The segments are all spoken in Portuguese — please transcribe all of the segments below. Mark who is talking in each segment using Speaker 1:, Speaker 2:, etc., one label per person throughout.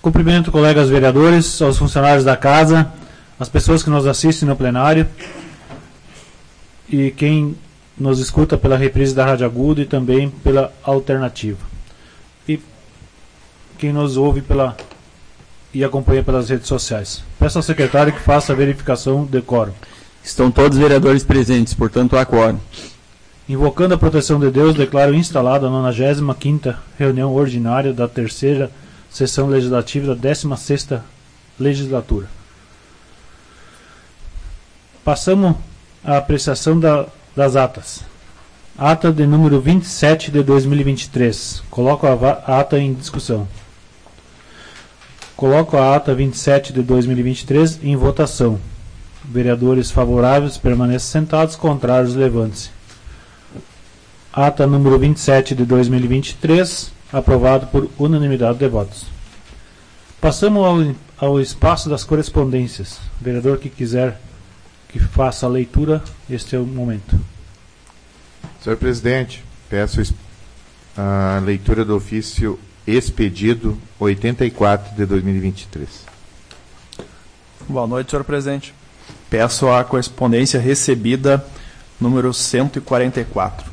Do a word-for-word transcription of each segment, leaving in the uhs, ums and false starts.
Speaker 1: Cumprimento colegas vereadores, aos funcionários da casa, as pessoas que nos assistem no plenário e quem nos escuta pela reprise da Rádio Agudo e também pela alternativa. E quem nos ouve pela e acompanha pelas redes sociais. Peço ao secretário que faça a verificação de quórum.
Speaker 2: Estão todos os vereadores presentes, portanto há quórum.
Speaker 1: Invocando a proteção de Deus, declaro instalada a nonagésima quinta reunião ordinária da terceira sessão legislativa da décima sexta legislatura. Passamos à apreciação da, das atas. Ata de número vinte e sete de dois mil e vinte e três. Coloco a, a ata em discussão. Coloco a ata vinte e sete de dois mil e vinte e três em votação. Vereadores favoráveis permaneçam sentados, contrários levantem-se. Ata número vinte e sete de dois mil e vinte e três, aprovado por unanimidade de votos. Passamos ao, ao espaço das correspondências. Vereador que quiser que faça a leitura, este é o momento.
Speaker 3: Senhor presidente, peço a leitura do ofício expedido oitenta e quatro de dois mil e vinte e três.
Speaker 4: Boa noite, senhor presidente. Peço a correspondência recebida número cento e quarenta e quatro.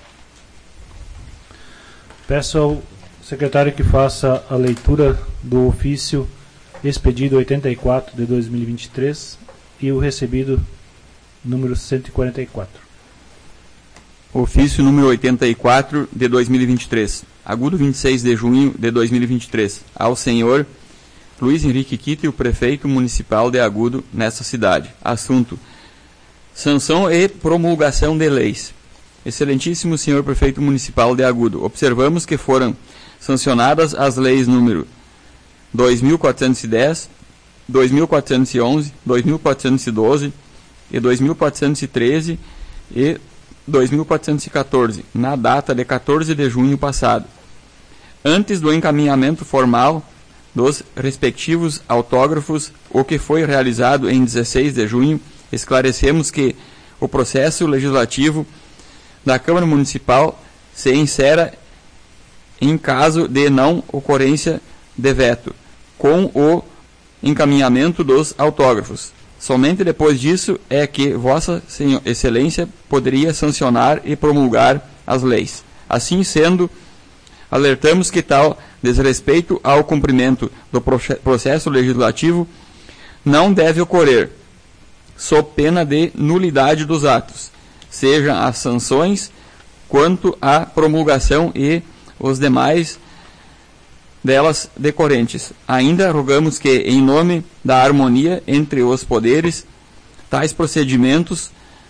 Speaker 1: Peço ao secretário que faça a leitura do ofício expedido oitenta e quatro de dois mil e vinte e três e o recebido número cento e quarenta e quatro.
Speaker 2: Ofício número oitenta e quatro de dois mil e vinte e três. Agudo, vinte e seis de junho de dois mil e vinte e três. Ao senhor Luiz Henrique Kitt, o prefeito municipal de Agudo, nesta cidade. Assunto: sanção e promulgação de leis. Excelentíssimo senhor prefeito municipal de Agudo, observamos que foram sancionadas as leis número dois mil quatrocentos e dez, dois mil quatrocentos e onze, dois mil quatrocentos e doze e dois mil quatrocentos e treze e dois mil quatrocentos e quatorze, na data de quatorze de junho passado. Antes do encaminhamento formal dos respectivos autógrafos, o que foi realizado em dezesseis de junho, esclarecemos que o processo legislativo da Câmara Municipal se insera em caso de não ocorrência de veto, com o encaminhamento dos autógrafos. Somente depois disso é que Vossa Excelência poderia sancionar e promulgar as leis. Assim sendo, alertamos que tal desrespeito ao cumprimento do processo legislativo não deve ocorrer, sob pena de nulidade dos atos, seja as sanções quanto à promulgação e os demais delas decorrentes. Ainda rogamos que, em nome da harmonia entre os poderes, tais procedimentos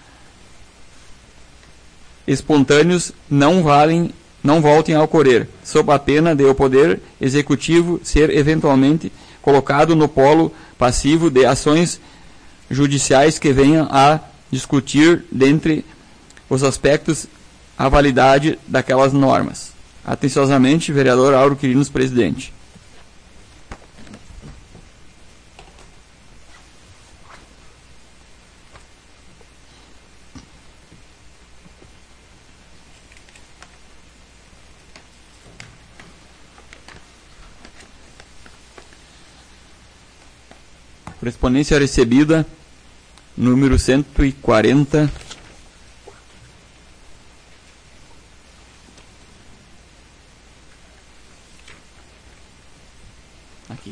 Speaker 2: espontâneos não valem, não voltem a ocorrer, sob a pena de o Poder Executivo ser eventualmente colocado no polo passivo de ações judiciais que venham a discutir, dentre os aspectos, a validade daquelas normas. Atenciosamente, vereador Auro Quirinos, presidente. Correspondência recebida, número cento e quarenta. Aqui.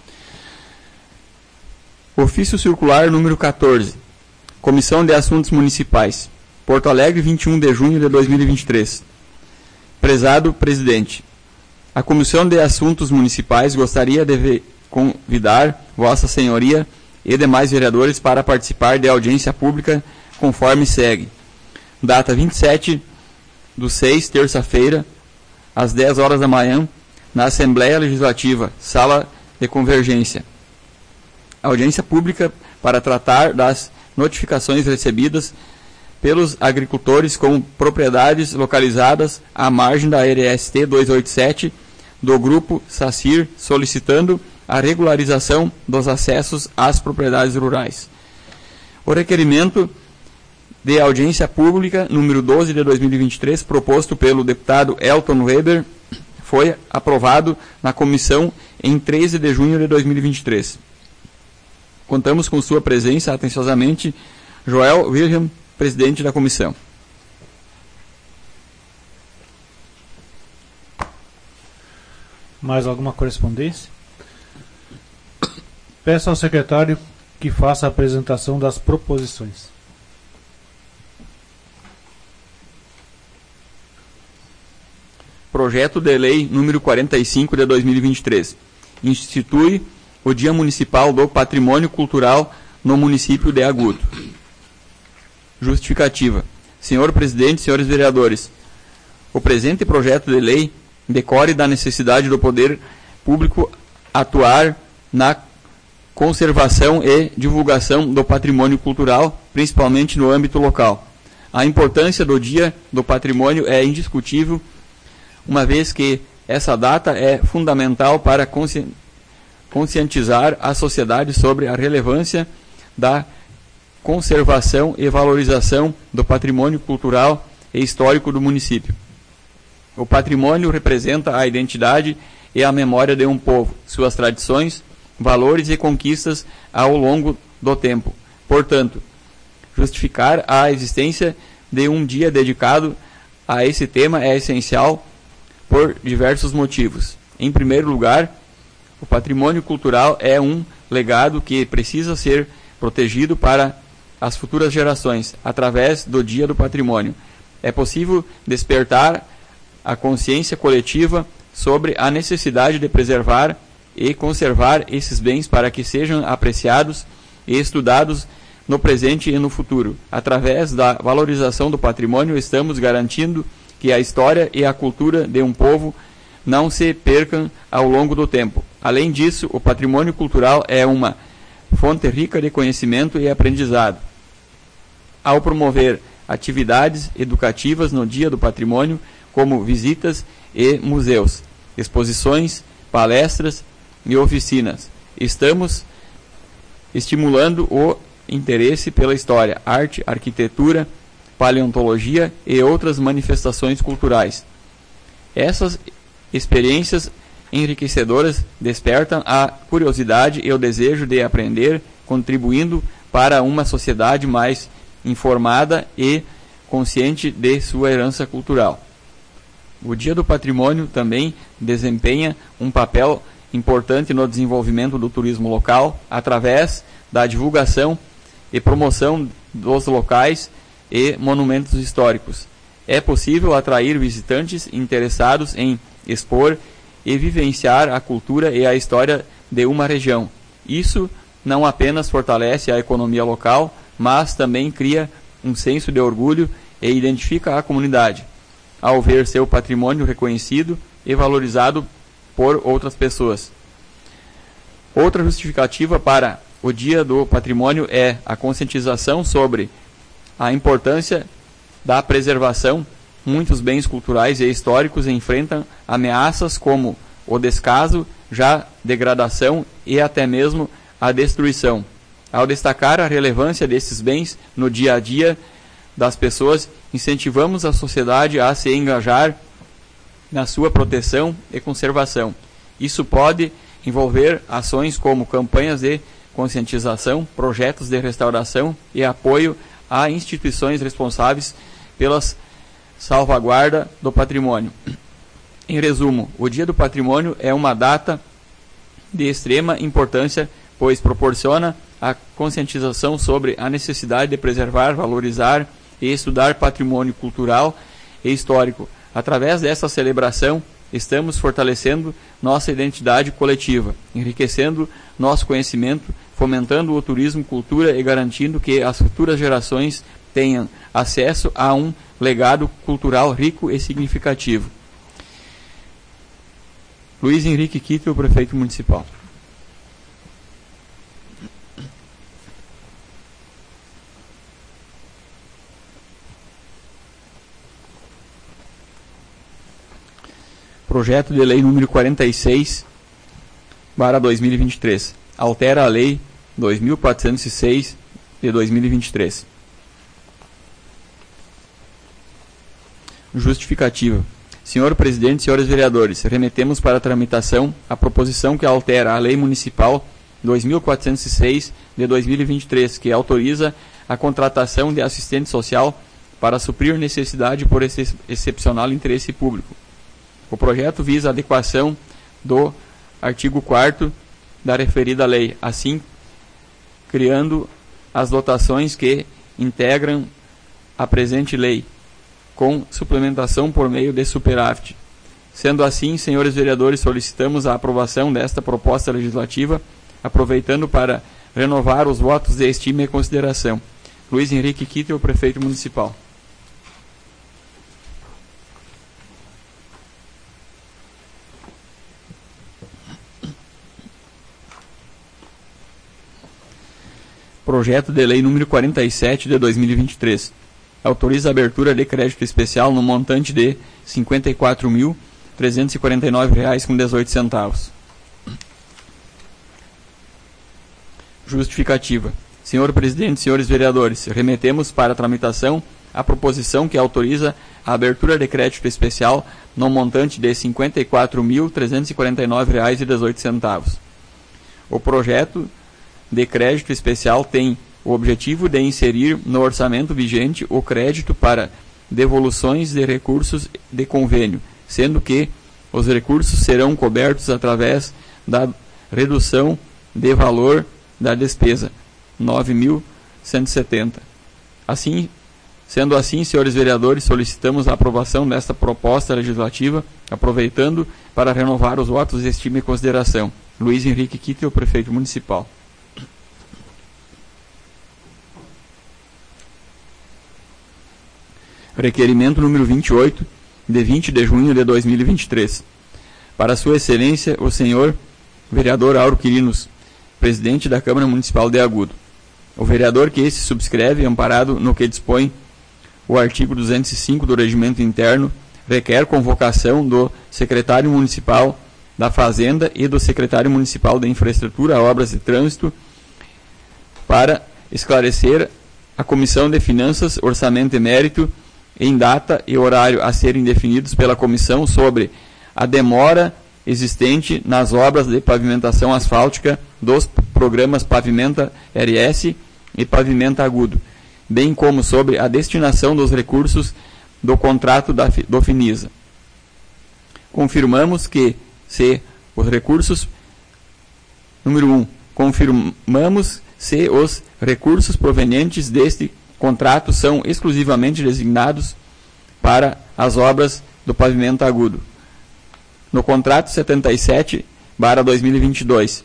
Speaker 2: Ofício circular número quatorze. Comissão de Assuntos Municipais. Porto Alegre, vinte e um de junho de dois mil e vinte e três. Prezado presidente, a Comissão de Assuntos Municipais gostaria de convidar Vossa Senhoria e demais vereadores para participar de audiência pública conforme segue. Data vinte e sete do seis, terça-feira, às dez horas da manhã, na Assembleia Legislativa, Sala de Convergência. Audiência pública para tratar das notificações recebidas pelos agricultores com propriedades localizadas à margem da R S T duzentos e oitenta e sete do Grupo SACIR, solicitando a regularização dos acessos às propriedades rurais. O requerimento de audiência pública número doze de dois mil e vinte e três, proposto pelo deputado Elton Weber, foi aprovado na comissão em treze de junho de dois mil e vinte e três. Contamos com sua presença, atenciosamente, Joel Wilhelm, presidente da comissão.
Speaker 1: Mais alguma correspondência? Peço ao secretário que faça a apresentação das proposições.
Speaker 2: Projeto de Lei número quarenta e cinco de dois mil e vinte e três. Institui o Dia Municipal do Patrimônio Cultural no município de Agudo. Justificativa. Senhor Presidente, senhores vereadores, o presente projeto de lei decorre da necessidade do poder público atuar na conservação e divulgação do patrimônio cultural, principalmente no âmbito local. A importância do Dia do Patrimônio é indiscutível, uma vez que essa data é fundamental para conscientizar a sociedade sobre a relevância da conservação e valorização do patrimônio cultural e histórico do município. O patrimônio representa a identidade e a memória de um povo, suas tradições, valores e conquistas ao longo do tempo. Portanto, justificar a existência de um dia dedicado a esse tema é essencial por diversos motivos. Em primeiro lugar, o patrimônio cultural é um legado que precisa ser protegido para as futuras gerações, através do Dia do Patrimônio. É possível despertar a consciência coletiva sobre a necessidade de preservar e conservar esses bens para que sejam apreciados e estudados no presente e no futuro. Através da valorização do patrimônio, estamos garantindo que a história e a cultura de um povo não se percam ao longo do tempo. Além disso, o patrimônio cultural é uma fonte rica de conhecimento e aprendizado. Ao promover atividades educativas no Dia do Patrimônio, como visitas e museus, exposições, palestras e oficinas, estamos estimulando o interesse pela história, arte, arquitetura, paleontologia e outras manifestações culturais. Essas experiências enriquecedoras despertam a curiosidade e o desejo de aprender, contribuindo para uma sociedade mais informada e consciente de sua herança cultural. O Dia do Patrimônio também desempenha um papel importante no desenvolvimento do turismo local, através da divulgação e promoção dos locais e monumentos históricos. É possível atrair visitantes interessados em expor e vivenciar a cultura e a história de uma região. Isso não apenas fortalece a economia local, mas também cria um senso de orgulho e identifica a comunidade, ao ver seu patrimônio reconhecido e valorizado por outras pessoas. Outra justificativa para o Dia do Patrimônio é a conscientização sobre a importância da preservação. Muitos bens culturais e históricos enfrentam ameaças como o descaso, já degradação e até mesmo a destruição. Ao destacar a relevância desses bens no dia a dia das pessoas, incentivamos a sociedade a se engajar na sua proteção e conservação. Isso pode envolver ações como campanhas de conscientização, projetos de restauração e apoio a instituições responsáveis pela salvaguarda do patrimônio. Em resumo, o Dia do Patrimônio é uma data de extrema importância, pois proporciona a conscientização sobre a necessidade de preservar, valorizar e estudar patrimônio cultural e histórico. Através dessa celebração, estamos fortalecendo nossa identidade coletiva, enriquecendo nosso conhecimento, fomentando o turismo, cultura e garantindo que as futuras gerações tenham acesso a um legado cultural rico e significativo. Luiz Henrique Kittel, prefeito municipal. Projeto de Lei número quarenta e seis, barra dois mil e vinte e três. Altera a Lei dois mil quatrocentos e seis, de dois mil e vinte e três. Justificativa. Senhor Presidente, senhores vereadores, remetemos para tramitação a proposição que altera a Lei Municipal dois mil quatrocentos e seis de dois mil e vinte e três, que autoriza a contratação de assistente social para suprir necessidade por ex excepcional interesse público. O projeto visa a adequação do artigo quarto da referida lei, assim criando as dotações que integram a presente lei, com suplementação por meio de superávit. Sendo assim, senhores vereadores, solicitamos a aprovação desta proposta legislativa, aproveitando para renovar os votos de estima e consideração. Luiz Henrique Kittel, prefeito municipal. Projeto de lei número quarenta e sete de dois mil e vinte e três. Autoriza a abertura de crédito especial no montante de cinquenta e quatro mil, trezentos e quarenta e nove reais com dezoito centavos. Justificativa. Senhor Presidente, senhores vereadores, remetemos para tramitação a proposição que autoriza a abertura de crédito especial no montante de cinquenta e quatro mil, trezentos e quarenta e nove reais e dezoito centavos. O projeto de crédito especial tem o objetivo de inserir no orçamento vigente o crédito para devoluções de recursos de convênio, sendo que os recursos serão cobertos através da redução de valor da despesa, nove mil cento e setenta. Assim, sendo assim, senhores vereadores, solicitamos a aprovação desta proposta legislativa, aproveitando para renovar os votos de estima e consideração. Luiz Henrique Kittel, prefeito municipal. Requerimento número vinte e oito, de vinte de junho de dois mil e vinte e três. Para Sua Excelência, o senhor vereador Auro Quirinos, presidente da Câmara Municipal de Agudo. O vereador que se subscreve, amparado no que dispõe o artigo duzentos e cinco do Regimento Interno, requer convocação do secretário municipal da Fazenda e do secretário municipal de Infraestrutura, Obras e Trânsito para esclarecer a Comissão de Finanças, Orçamento e Mérito em data e horário a serem definidos pela comissão sobre a demora existente nas obras de pavimentação asfáltica dos programas Pavimenta R S e Pavimenta Agudo, bem como sobre a destinação dos recursos do contrato da, do Finisa. Confirmamos que, se os recursos, número um, confirmamos se os recursos provenientes deste contrato são exclusivamente designados para as obras do Pavimento Agudo. No contrato setenta e sete barra dois mil e vinte e dois,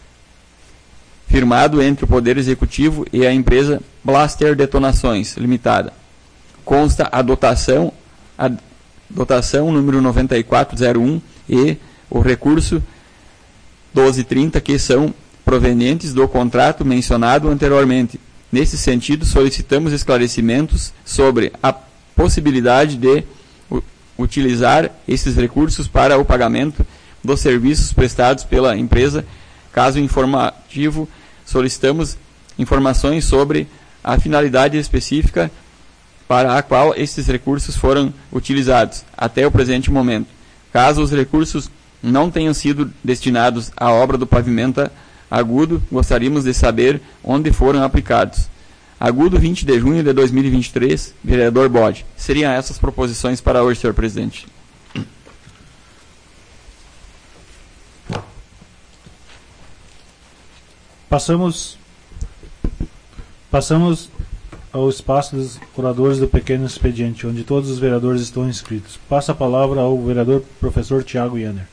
Speaker 2: firmado entre o Poder Executivo e a empresa Blaster Detonações Limitada, consta a dotação, a dotação número noventa e quatro zero um e o recurso doze trinta, que são provenientes do contrato mencionado anteriormente. Nesse sentido, solicitamos esclarecimentos sobre a possibilidade de utilizar esses recursos para o pagamento dos serviços prestados pela empresa. Caso informativo, solicitamos informações sobre a finalidade específica para a qual esses recursos foram utilizados até o presente momento. Caso os recursos não tenham sido destinados à obra do Pavimenta Agudo, gostaríamos de saber onde foram aplicados. Agudo, vinte de junho de dois mil e vinte e três, vereador Bode. Seriam essas proposições para hoje, senhor presidente.
Speaker 1: Passamos, passamos ao espaço dos curadores do pequeno expediente, onde todos os vereadores estão inscritos. Passa a palavra ao vereador professor Tiago Yanner.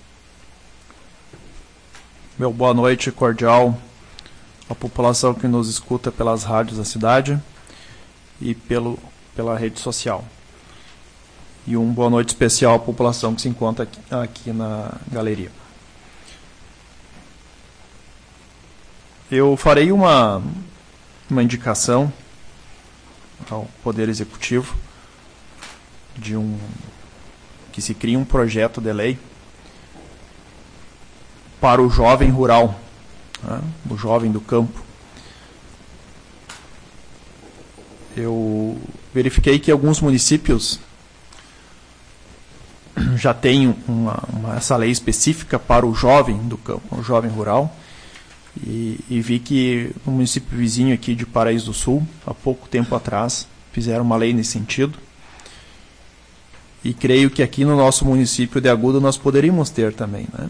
Speaker 4: Meu boa noite cordial à população que nos escuta pelas rádios da cidade e pelo, pela rede social. E um boa noite especial à população que se encontra aqui, aqui na galeria. Eu farei uma, uma indicação ao Poder Executivo de um, que se crie um projeto de lei para o jovem rural, né, o jovem do campo. Eu verifiquei que alguns municípios já tem uma, uma, essa lei específica para o jovem do campo, o jovem rural, e, e vi que no município vizinho aqui de Paraíso do Sul, há pouco tempo atrás, fizeram uma lei nesse sentido, e creio que aqui no nosso município de Agudo nós poderíamos ter também, né?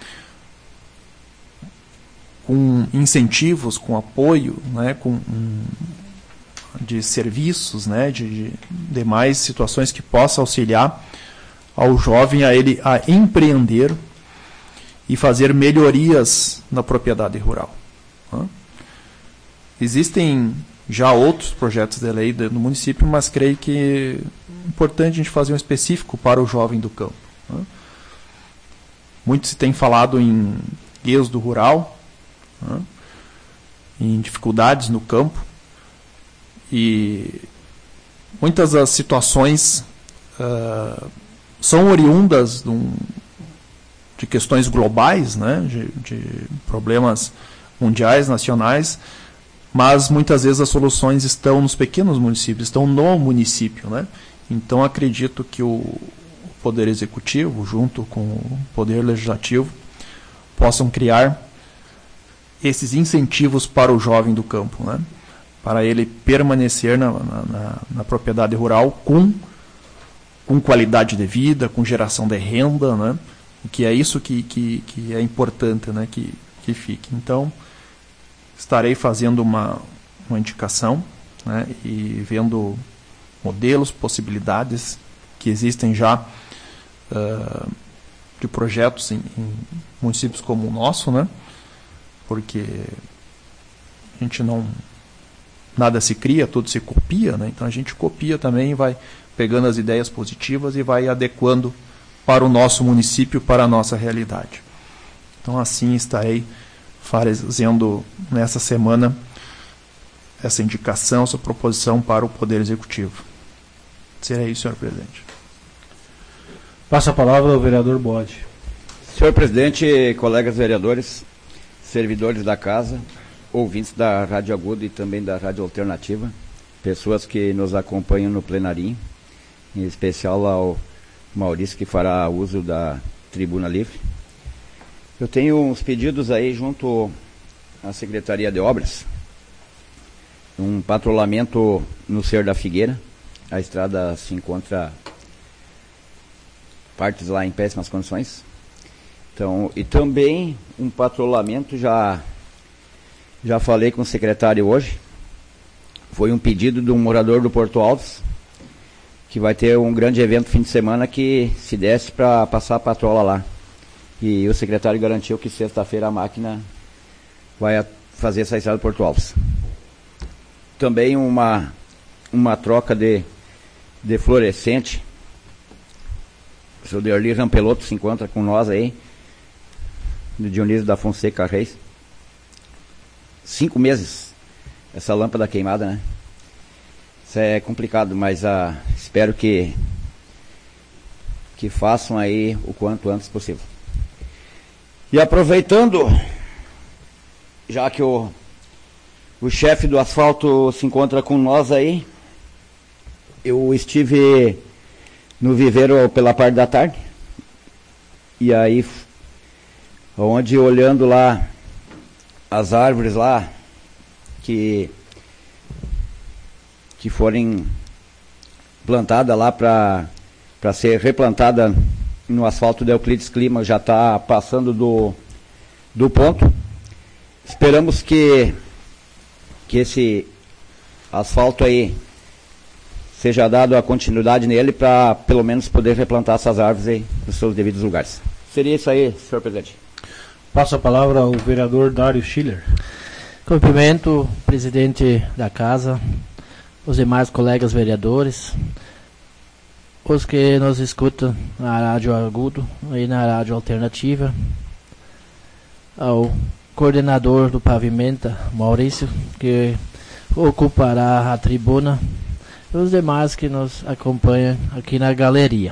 Speaker 4: Com incentivos, com apoio, né? Com um, de serviços, né? de, de demais situações que possa auxiliar ao jovem a ele a empreender e fazer melhorias na propriedade rural. Né? Existem já outros projetos de lei no município, mas creio que é importante a gente fazer um específico para o jovem do campo. Né? Muito se tem falado em êxodo rural, né? Em dificuldades no campo, e muitas das situações uh, são oriundas de, um, de questões globais, né? de, de problemas mundiais, nacionais, mas muitas vezes as soluções estão nos pequenos municípios, estão no município, né? Então acredito que o Poder Executivo, junto com o Poder Legislativo, possam criar esses incentivos para o jovem do campo, né? Para ele permanecer na, na, na propriedade rural com, com qualidade de vida, com geração de renda, né? E que é isso que, que, que é importante, né? que, que fique. Então, estarei fazendo uma, uma indicação, né? E vendo modelos, possibilidades que existem já uh, de projetos em, em municípios como o nosso, né? Porque a gente não... nada se cria, tudo se copia, né? Então a gente copia também, vai pegando as ideias positivas e vai adequando para o nosso município, para a nossa realidade. Então assim estarei fazendo nessa semana essa indicação, essa proposição para o Poder Executivo. Será isso, senhor presidente.
Speaker 1: Passa a palavra ao vereador Bode.
Speaker 5: Senhor presidente, colegas vereadores, servidores da casa, ouvintes da Rádio Agudo e também da Rádio Alternativa, pessoas que nos acompanham no plenarinho, em especial ao Maurício, que fará uso da tribuna livre. Eu tenho uns pedidos aí junto à Secretaria de Obras, um patrulhamento no Cerro da Figueira. A estrada se encontra partes lá em péssimas condições. Então, e também um patrulhamento, já Já falei com o secretário hoje, foi um pedido de um morador do Porto Alves, que vai ter um grande evento fim de semana, que se desse para passar a patrola lá. E o secretário garantiu que sexta-feira a máquina vai fazer essa estrada do Porto Alves. Também uma, uma troca de, de fluorescente. O senhor Derli Rampeloto se encontra com nós aí, do Dionísio da Fonseca Reis. Cinco meses essa lâmpada queimada, né? Isso é complicado, mas ah, espero que que façam aí o quanto antes possível. E aproveitando, já que o, o chefe do asfalto se encontra com nós aí, eu estive no viveiro pela parte da tarde, e aí onde, olhando lá as árvores lá que que forem plantadas lá para para ser replantada no asfalto de Euclides Clima, já está passando do do ponto. Esperamos que que esse asfalto aí seja dado a continuidade nele, para pelo menos poder replantar essas árvores aí nos seus devidos lugares. Seria isso aí, senhor presidente.
Speaker 1: Passo a palavra ao vereador Dário Schiller.
Speaker 6: Cumprimento o presidente da casa, os demais colegas vereadores, os que nos escutam na Rádio Agudo e na Rádio Alternativa, ao coordenador do Pavimenta, Maurício, que ocupará a tribuna, e os demais que nos acompanham aqui na galeria.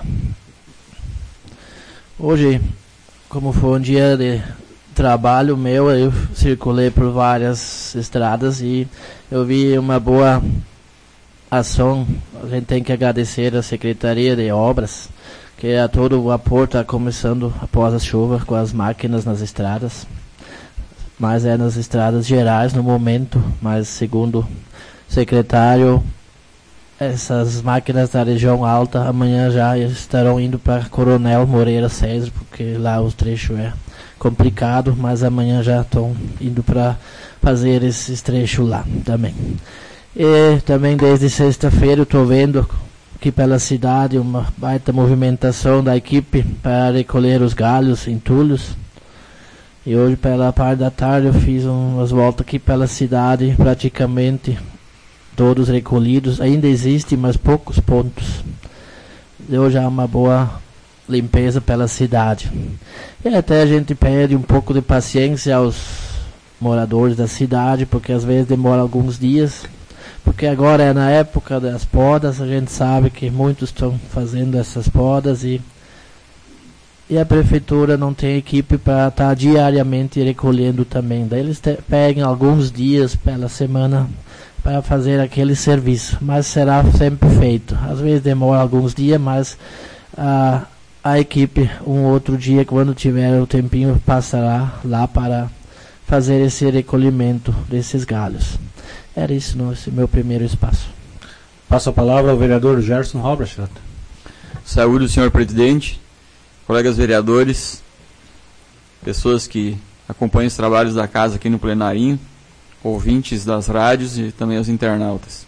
Speaker 6: Hoje, como foi um dia de trabalho meu, eu circulei por várias estradas e eu vi uma boa ação. A gente tem que agradecer à Secretaria de Obras, que a todo vapor está começando após a chuva com as máquinas nas estradas, mas é nas estradas gerais no momento, mas segundo o secretário, essas máquinas da região alta amanhã já estarão indo para Coronel Moreira César, porque lá o trecho é complicado, mas amanhã já estão indo para fazer esses trechos lá também. E também desde sexta-feira eu estou vendo aqui pela cidade uma baita movimentação da equipe para recolher os galhos, entulhos. E hoje pela parte da tarde eu fiz umas voltas aqui pela cidade, praticamente todos recolhidos. Ainda existe, mas poucos pontos. Deu já uma boa limpeza pela cidade. E até a gente pede um pouco de paciência aos moradores da cidade, porque às vezes demora alguns dias, porque agora é na época das podas, a gente sabe que muitos estão fazendo essas podas e, e a prefeitura não tem equipe para estar tá diariamente recolhendo também. Daí eles te, pegam alguns dias pela semana para fazer aquele serviço, mas será sempre feito. Às vezes demora alguns dias, mas a, a equipe, um outro dia, quando tiver o tempinho, passará lá para fazer esse recolhimento desses galhos. Era isso no esse meu primeiro espaço.
Speaker 1: Passo a palavra ao vereador Gerson Robrachat.
Speaker 2: Saúde, senhor presidente, colegas vereadores, pessoas que acompanham os trabalhos da casa aqui no plenarinho, ouvintes das rádios e também os internautas.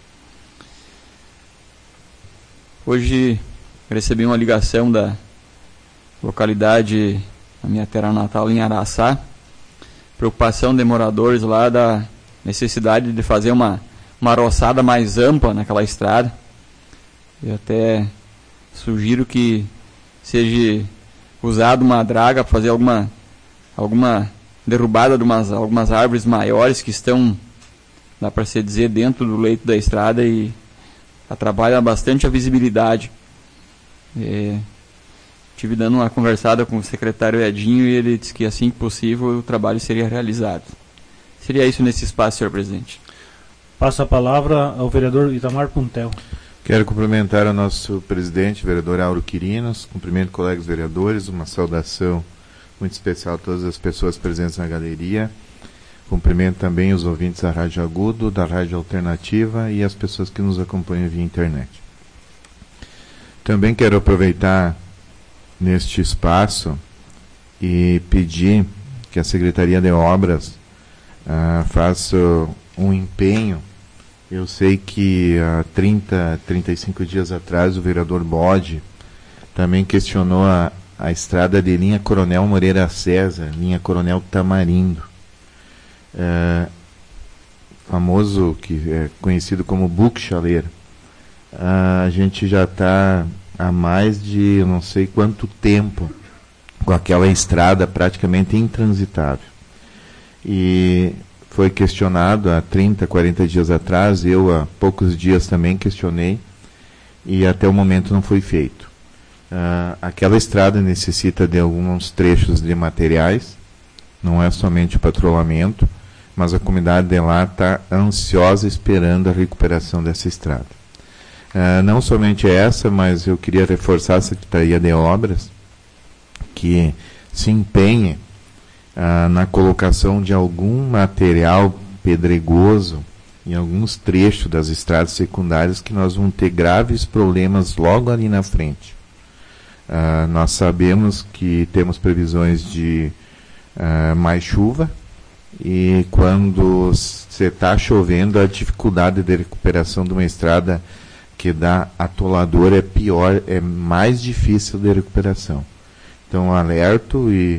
Speaker 2: Hoje recebi uma ligação da localidade, da minha terra natal, em Araçá, preocupação de moradores lá da necessidade de fazer uma, uma roçada mais ampla naquela estrada. Eu até sugiro que seja usado uma draga para fazer alguma, alguma derrubada de umas, algumas árvores maiores que estão, dá para se dizer, dentro do leito da estrada e atrapalha bastante a visibilidade. É, tive dando uma conversada com o secretário Edinho e ele disse que assim que possível o trabalho seria realizado. Seria isso nesse espaço, senhor presidente.
Speaker 1: Passo a palavra ao vereador Itamar Puntel.
Speaker 3: Quero cumprimentar o nosso presidente, vereador Auro Quirinos, cumprimento colegas vereadores, uma saudação muito especial a todas as pessoas presentes na galeria. Cumprimento também os ouvintes da Rádio Agudo, da Rádio Alternativa e as pessoas que nos acompanham via internet. Também quero aproveitar neste espaço e pedir que a Secretaria de Obras uh, faça um empenho. Eu sei que há trinta, trinta e cinco dias atrás o vereador Bode também questionou a, a estrada de linha Coronel Moreira César, linha Coronel Tamarindo, uh, famoso, que é conhecido como Buchaleira. Uh, a gente já está há mais de não sei quanto tempo com aquela estrada praticamente intransitável. E foi questionado há trinta, quarenta dias atrás, eu há poucos dias também questionei, e até o momento não foi feito. Uh, aquela estrada necessita de alguns trechos de materiais, não é somente o patrulhamento, mas a comunidade de lá está ansiosa esperando a recuperação dessa estrada. Uh, não somente essa, mas eu queria reforçar a Secretaria de Obras que se empenhe uh, na colocação de algum material pedregoso em alguns trechos das estradas secundárias, que nós vamos ter graves problemas logo ali na frente. Uh, nós sabemos que temos previsões de uh, mais chuva, e quando se está chovendo, a dificuldade de recuperação de uma estrada que dá atolador é pior, é mais difícil de recuperação. Então alerto e,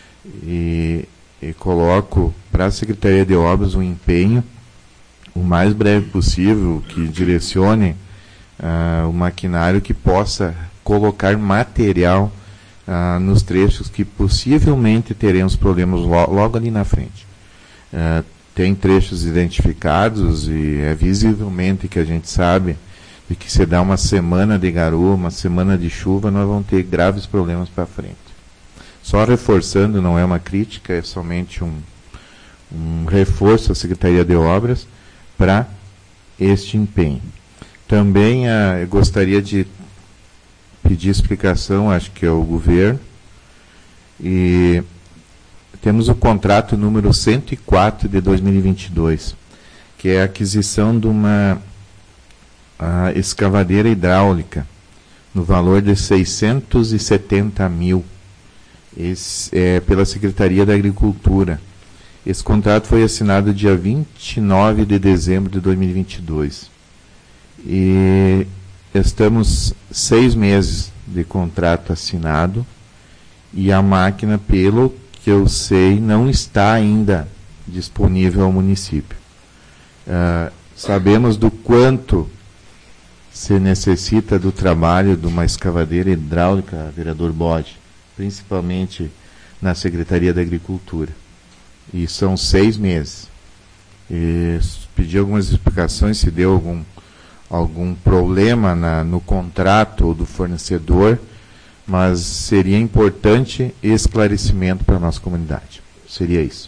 Speaker 3: e, e coloco para a Secretaria de Obras um empenho o mais breve possível, que direcione uh, o maquinário que possa colocar material uh, nos trechos que possivelmente teremos problemas lo logo ali na frente. Uh, tem trechos identificados e é visivelmente que a gente sabe de que se dá uma semana de garoa, uma semana de chuva, nós vamos ter graves problemas para frente. Só reforçando, não é uma crítica, é somente um, um reforço à Secretaria de Obras para este empenho. Também uh, eu gostaria de pedir explicação, acho que é o governo. E temos o contrato número cento e quatro de dois mil e vinte e dois, que é a aquisição de uma a escavadeira hidráulica no valor de seiscentos e setenta mil, esse, é, pela Secretaria da Agricultura. Esse contrato foi assinado dia vinte e nove de dezembro de dois mil e vinte e dois. E estamos seis meses de contrato assinado e a máquina, pelo que eu sei, não está ainda disponível ao município. Uh, sabemos do quanto se necessita do trabalho de uma escavadeira hidráulica, vereador Bode, principalmente na Secretaria da Agricultura. E são seis meses. E pedi algumas explicações se deu algum, algum problema na, no contrato do fornecedor, mas seria importante esclarecimento para a nossa comunidade. Seria isso.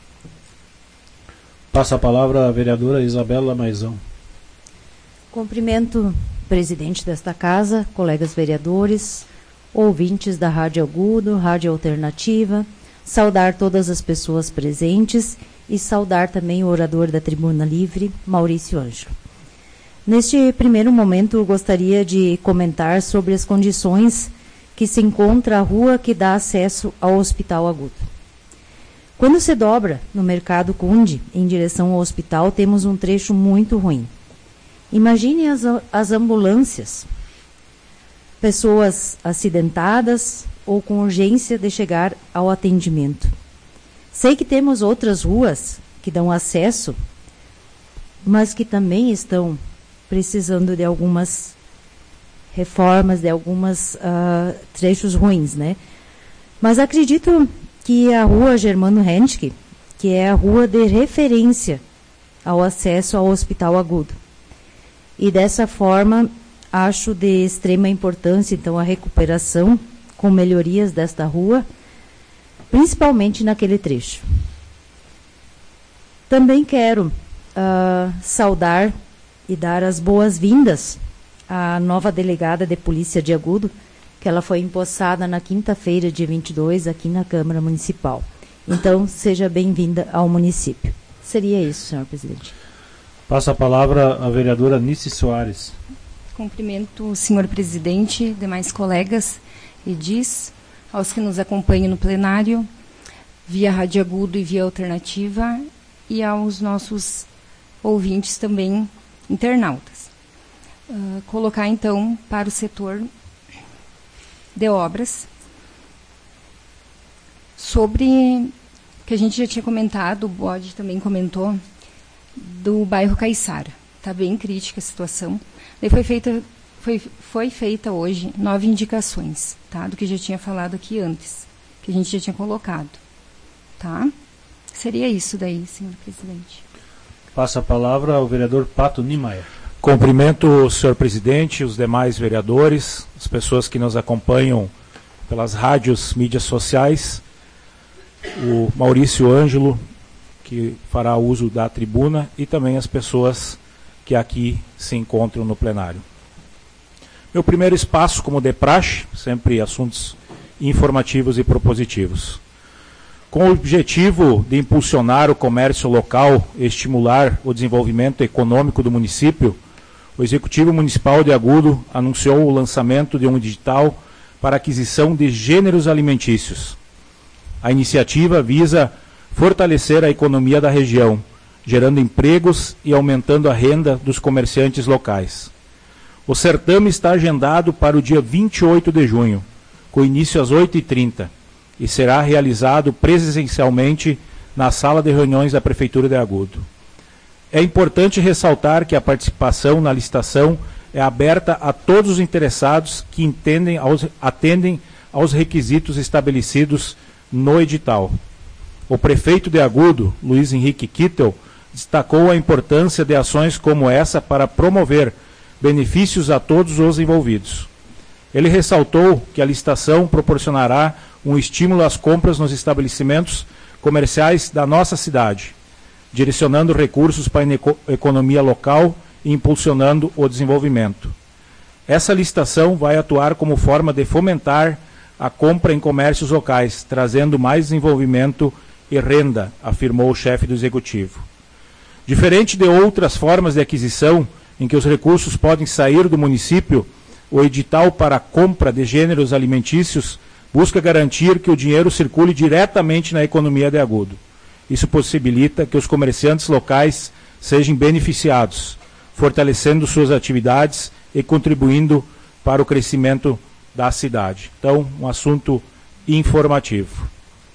Speaker 1: Passa a palavra à vereadora Isabela Maizão.
Speaker 7: Cumprimento o presidente desta casa, colegas vereadores, ouvintes da Rádio Agudo, Rádio Alternativa, saudar todas as pessoas presentes e saudar também o orador da Tribuna Livre, Maurício Ângelo. Neste primeiro momento, gostaria de comentar sobre as condições que se encontra a rua que dá acesso ao Hospital Agudo. Quando se dobra no Mercado Conde, em direção ao hospital, temos um trecho muito ruim. Imagine as, as ambulâncias, pessoas acidentadas ou com urgência de chegar ao atendimento. Sei que temos outras ruas que dão acesso, mas que também estão precisando de algumas reformas, de alguns uh, trechos ruins, né? Mas acredito que a rua Germano Henschke, que é a rua de referência ao acesso ao Hospital Agudo. E dessa forma, acho de extrema importância, então, a recuperação com melhorias desta rua, principalmente naquele trecho. Também quero uh, saudar e dar as boas-vindas à nova delegada de Polícia de Agudo, que ela foi empossada na quinta-feira, dia vinte e dois, aqui na Câmara Municipal. Então, seja bem-vinda ao município. Seria isso, senhor presidente.
Speaker 1: Passa a palavra à vereadora Nice Soares.
Speaker 8: Cumprimento o senhor presidente, demais colegas, edis, aos que nos acompanham no plenário, via Rádio Agudo e via Alternativa, e aos nossos ouvintes também, internautas. Uh, colocar, então, para o setor de obras, sobre, que a gente já tinha comentado, o Bode também comentou, do bairro Caiçara. Está bem crítica a situação. Daí foi feita, foi, foi feita hoje nove indicações, tá? Do que já tinha falado aqui antes, que a gente já tinha colocado. Tá? Seria isso daí, senhor presidente.
Speaker 1: Passa a palavra ao vereador Pato Niemeyer.
Speaker 9: Cumprimento o senhor presidente, os demais vereadores, as pessoas que nos acompanham pelas rádios, mídias sociais, o Maurício Ângelo, que fará uso da tribuna, e também as pessoas que aqui se encontram no plenário. Meu primeiro espaço, como de praxe, sempre assuntos informativos e propositivos. Com o objetivo de impulsionar o comércio local e estimular o desenvolvimento econômico do município, o Executivo Municipal de Agudo anunciou o lançamento de um edital para aquisição de gêneros alimentícios. A iniciativa visa fortalecer a economia da região, gerando empregos e aumentando a renda dos comerciantes locais. O certame está agendado para o dia vinte e oito de junho, com início às oito e trinta, e será realizado presencialmente na sala de reuniões da Prefeitura de Agudo. É importante ressaltar que a participação na licitação é aberta a todos os interessados que entendem aos, atendem aos requisitos estabelecidos no edital. O prefeito de Agudo, Luiz Henrique Kittel, destacou a importância de ações como essa para promover benefícios a todos os envolvidos. Ele ressaltou que a licitação proporcionará um estímulo às compras nos estabelecimentos comerciais da nossa cidade, direcionando recursos para a economia local e impulsionando o desenvolvimento. Essa licitação vai atuar como forma de fomentar a compra em comércios locais, trazendo mais desenvolvimento e renda, afirmou o chefe do Executivo. Diferente de outras formas de aquisição, em que os recursos podem sair do município, o edital para a compra de gêneros alimentícios busca garantir que o dinheiro circule diretamente na economia de Agudo. Isso possibilita que os comerciantes locais sejam beneficiados, fortalecendo suas atividades e contribuindo para o crescimento da cidade. Então, um assunto informativo.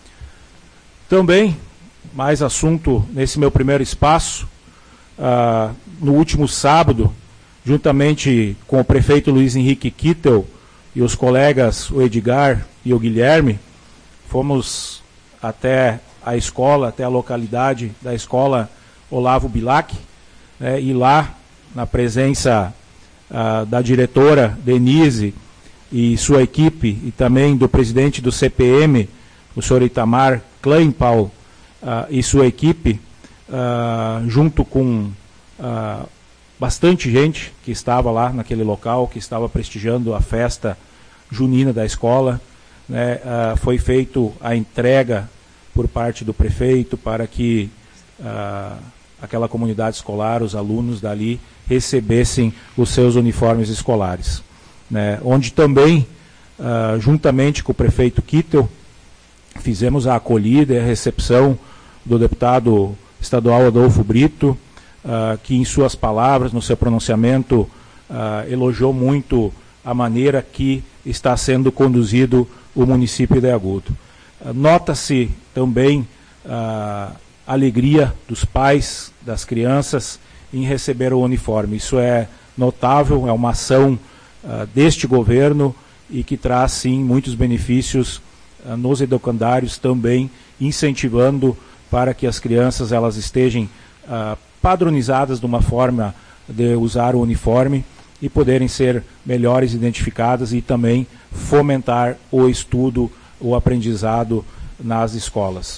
Speaker 9: Também, mais assunto nesse meu primeiro espaço, uh, no último sábado, juntamente com o prefeito Luiz Henrique Kittel e os colegas, o Edgar e o Guilherme, fomos até a escola, até a localidade da escola Olavo Bilac, né, e lá, na presença uh, da diretora Denise e sua equipe, e também do presidente do C P M, o senhor Itamar Kleinpaul, uh, e sua equipe, uh, junto com uh, bastante gente que estava lá naquele local, que estava prestigiando a festa junina da escola, né, uh, foi feita a entrega por parte do prefeito para que uh, aquela comunidade escolar, os alunos dali, recebessem os seus uniformes escolares. Né, onde também, uh, juntamente com o prefeito Kittel, fizemos a acolhida e a recepção do deputado estadual Adolfo Brito, uh, que em suas palavras, no seu pronunciamento, uh, elogiou muito a maneira que está sendo conduzido o município de Agudo. Uh, nota-se também a uh, alegria dos pais, das crianças, em receber o uniforme. Isso é notável, é uma ação uh, deste governo e que traz, sim, muitos benefícios uh, nos educandários também, incentivando para que as crianças elas estejam uh, padronizadas de uma forma de usar o uniforme e poderem ser melhores identificadas e também fomentar o estudo, o aprendizado nas escolas.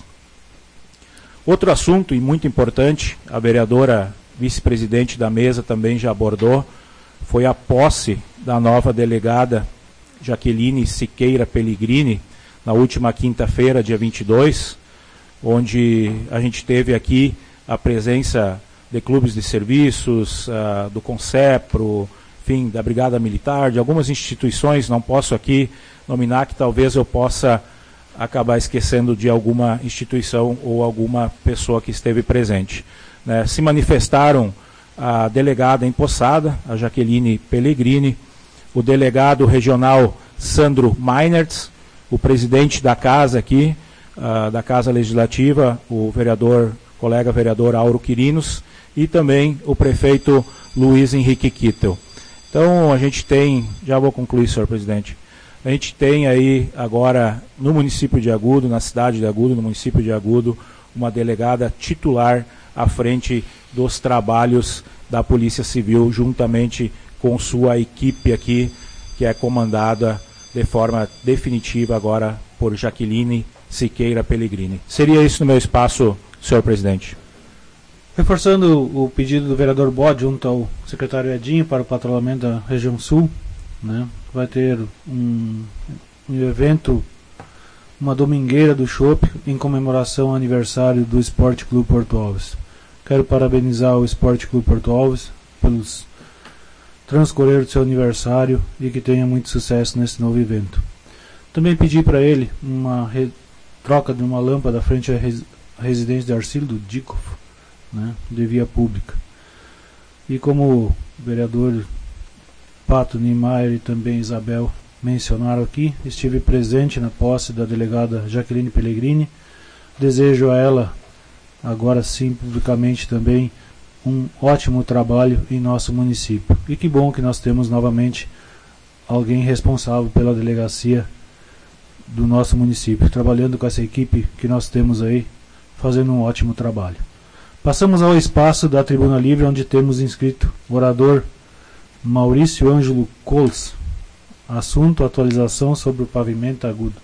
Speaker 9: Outro assunto, e muito importante, a vereadora vice-presidente da mesa também já abordou, foi a posse da nova delegada Jaqueline Siqueira Pellegrini, na última quinta-feira, dia vinte e dois, onde a gente teve aqui a presença de clubes de serviços, uh, do Concepro, enfim, da Brigada Militar, de algumas instituições, não posso aqui nominar, que talvez eu possa acabar esquecendo de alguma instituição ou alguma pessoa que esteve presente. Né, se manifestaram a delegada empossada, a Jaqueline Pellegrini, o delegado regional Sandro Meinertz, o presidente da casa aqui, uh, da Casa Legislativa, o vereador, colega vereador Auro Quirinos, e também o prefeito Luiz Henrique Kittel. Então, a gente tem, já vou concluir, senhor presidente, a gente tem aí agora no município de Agudo, na cidade de Agudo, no município de Agudo, uma delegada titular à frente dos trabalhos da Polícia Civil, juntamente com sua equipe aqui, que é comandada de forma definitiva agora por Jaqueline Siqueira Pellegrini. Seria isso no meu espaço, senhor presidente.
Speaker 1: Reforçando o pedido do vereador Bode junto ao secretário Edinho para o patrulhamento da região sul, né, vai ter um, um evento, uma domingueira do chopp em comemoração ao aniversário do Esporte Clube Porto Alves. Quero parabenizar o Esporte Clube Porto Alves pelos transcorrer do seu aniversário e que tenha muito sucesso nesse novo evento. Também pedi para ele uma re... troca de uma lâmpada frente à res... residência de Arcílio do Dicov, né, de via pública. E como o vereador Pato Niemeyer e também Isabel mencionaram aqui, estive presente na posse da delegada Jaqueline Pellegrini. Desejo a ela, agora sim, publicamente também, um ótimo trabalho em nosso município. E que bom que nós temos novamente alguém responsável pela delegacia do nosso município, trabalhando com essa equipe que nós temos aí, fazendo um ótimo trabalho. Passamos ao espaço da Tribuna Livre, onde temos inscrito o orador Maurício Ângelo Coles. Assunto: atualização sobre o pavimento agudo.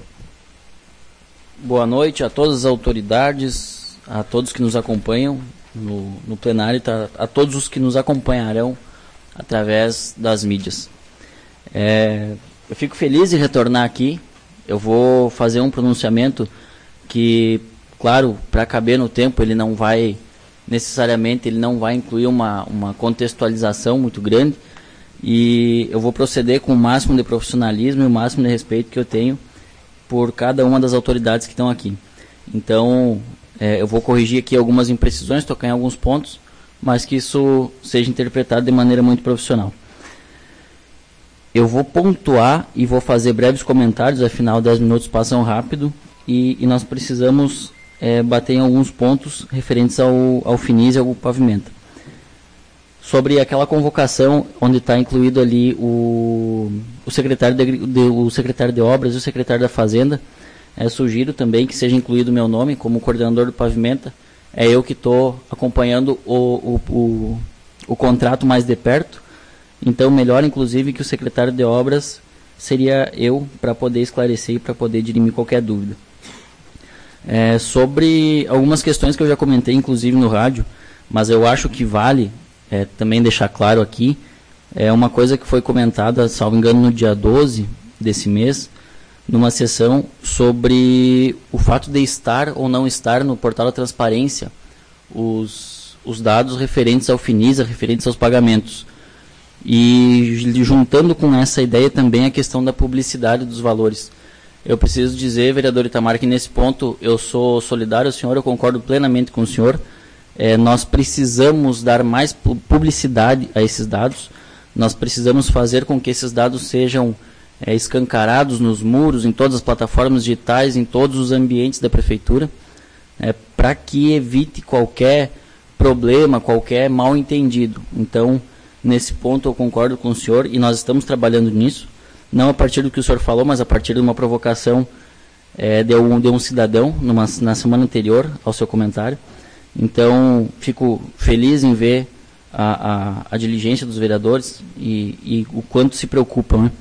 Speaker 10: Boa noite a todas as autoridades, a todos que nos acompanham no, no plenário, tá, a todos os que nos acompanharão através das mídias. É, eu fico feliz de retornar aqui. Eu vou fazer um pronunciamento que, claro, para caber no tempo, ele não vai, necessariamente, ele não vai incluir uma, uma contextualização muito grande, e eu vou proceder com o máximo de profissionalismo e o máximo de respeito que eu tenho por cada uma das autoridades que estão aqui. Então, é, eu vou corrigir aqui algumas imprecisões, tocar em alguns pontos, mas que isso seja interpretado de maneira muito profissional. Eu vou pontuar e vou fazer breves comentários, afinal dez minutos passam rápido, e, e nós precisamos é, bater em alguns pontos referentes ao, ao Finis e ao Pavimenta. Sobre aquela convocação onde está incluído ali o, o, secretário de, de, o secretário de Obras e o secretário da Fazenda, é, sugiro também que seja incluído o meu nome como coordenador do Pavimenta. É eu que estou acompanhando o, o, o, o contrato mais de perto, então melhor inclusive que o secretário de Obras seria eu, para poder esclarecer e para poder dirimir qualquer dúvida. É, sobre algumas questões que eu já comentei inclusive no rádio, mas eu acho que vale é, também deixar claro aqui, é uma coisa que foi comentada, salvo engano, no dia doze desse mês, numa sessão sobre o fato de estar ou não estar no portal da transparência os, os dados referentes ao Finisa, referentes aos pagamentos. E juntando com essa ideia também a questão da publicidade dos valores. Eu preciso dizer, vereador Itamar, que nesse ponto eu sou solidário ao senhor, eu concordo plenamente com o senhor. É, nós precisamos dar mais publicidade a esses dados, nós precisamos fazer com que esses dados sejam é, escancarados nos muros, em todas as plataformas digitais, em todos os ambientes da prefeitura, é, para que evite qualquer problema, qualquer mal entendido. Então, nesse ponto eu concordo com o senhor e nós estamos trabalhando nisso, não a partir do que o senhor falou, mas a partir de uma provocação é, de, um, de um cidadão numa, na semana anterior ao seu comentário. Então, fico feliz em ver a, a, a diligência dos vereadores e, e o quanto se preocupam, né?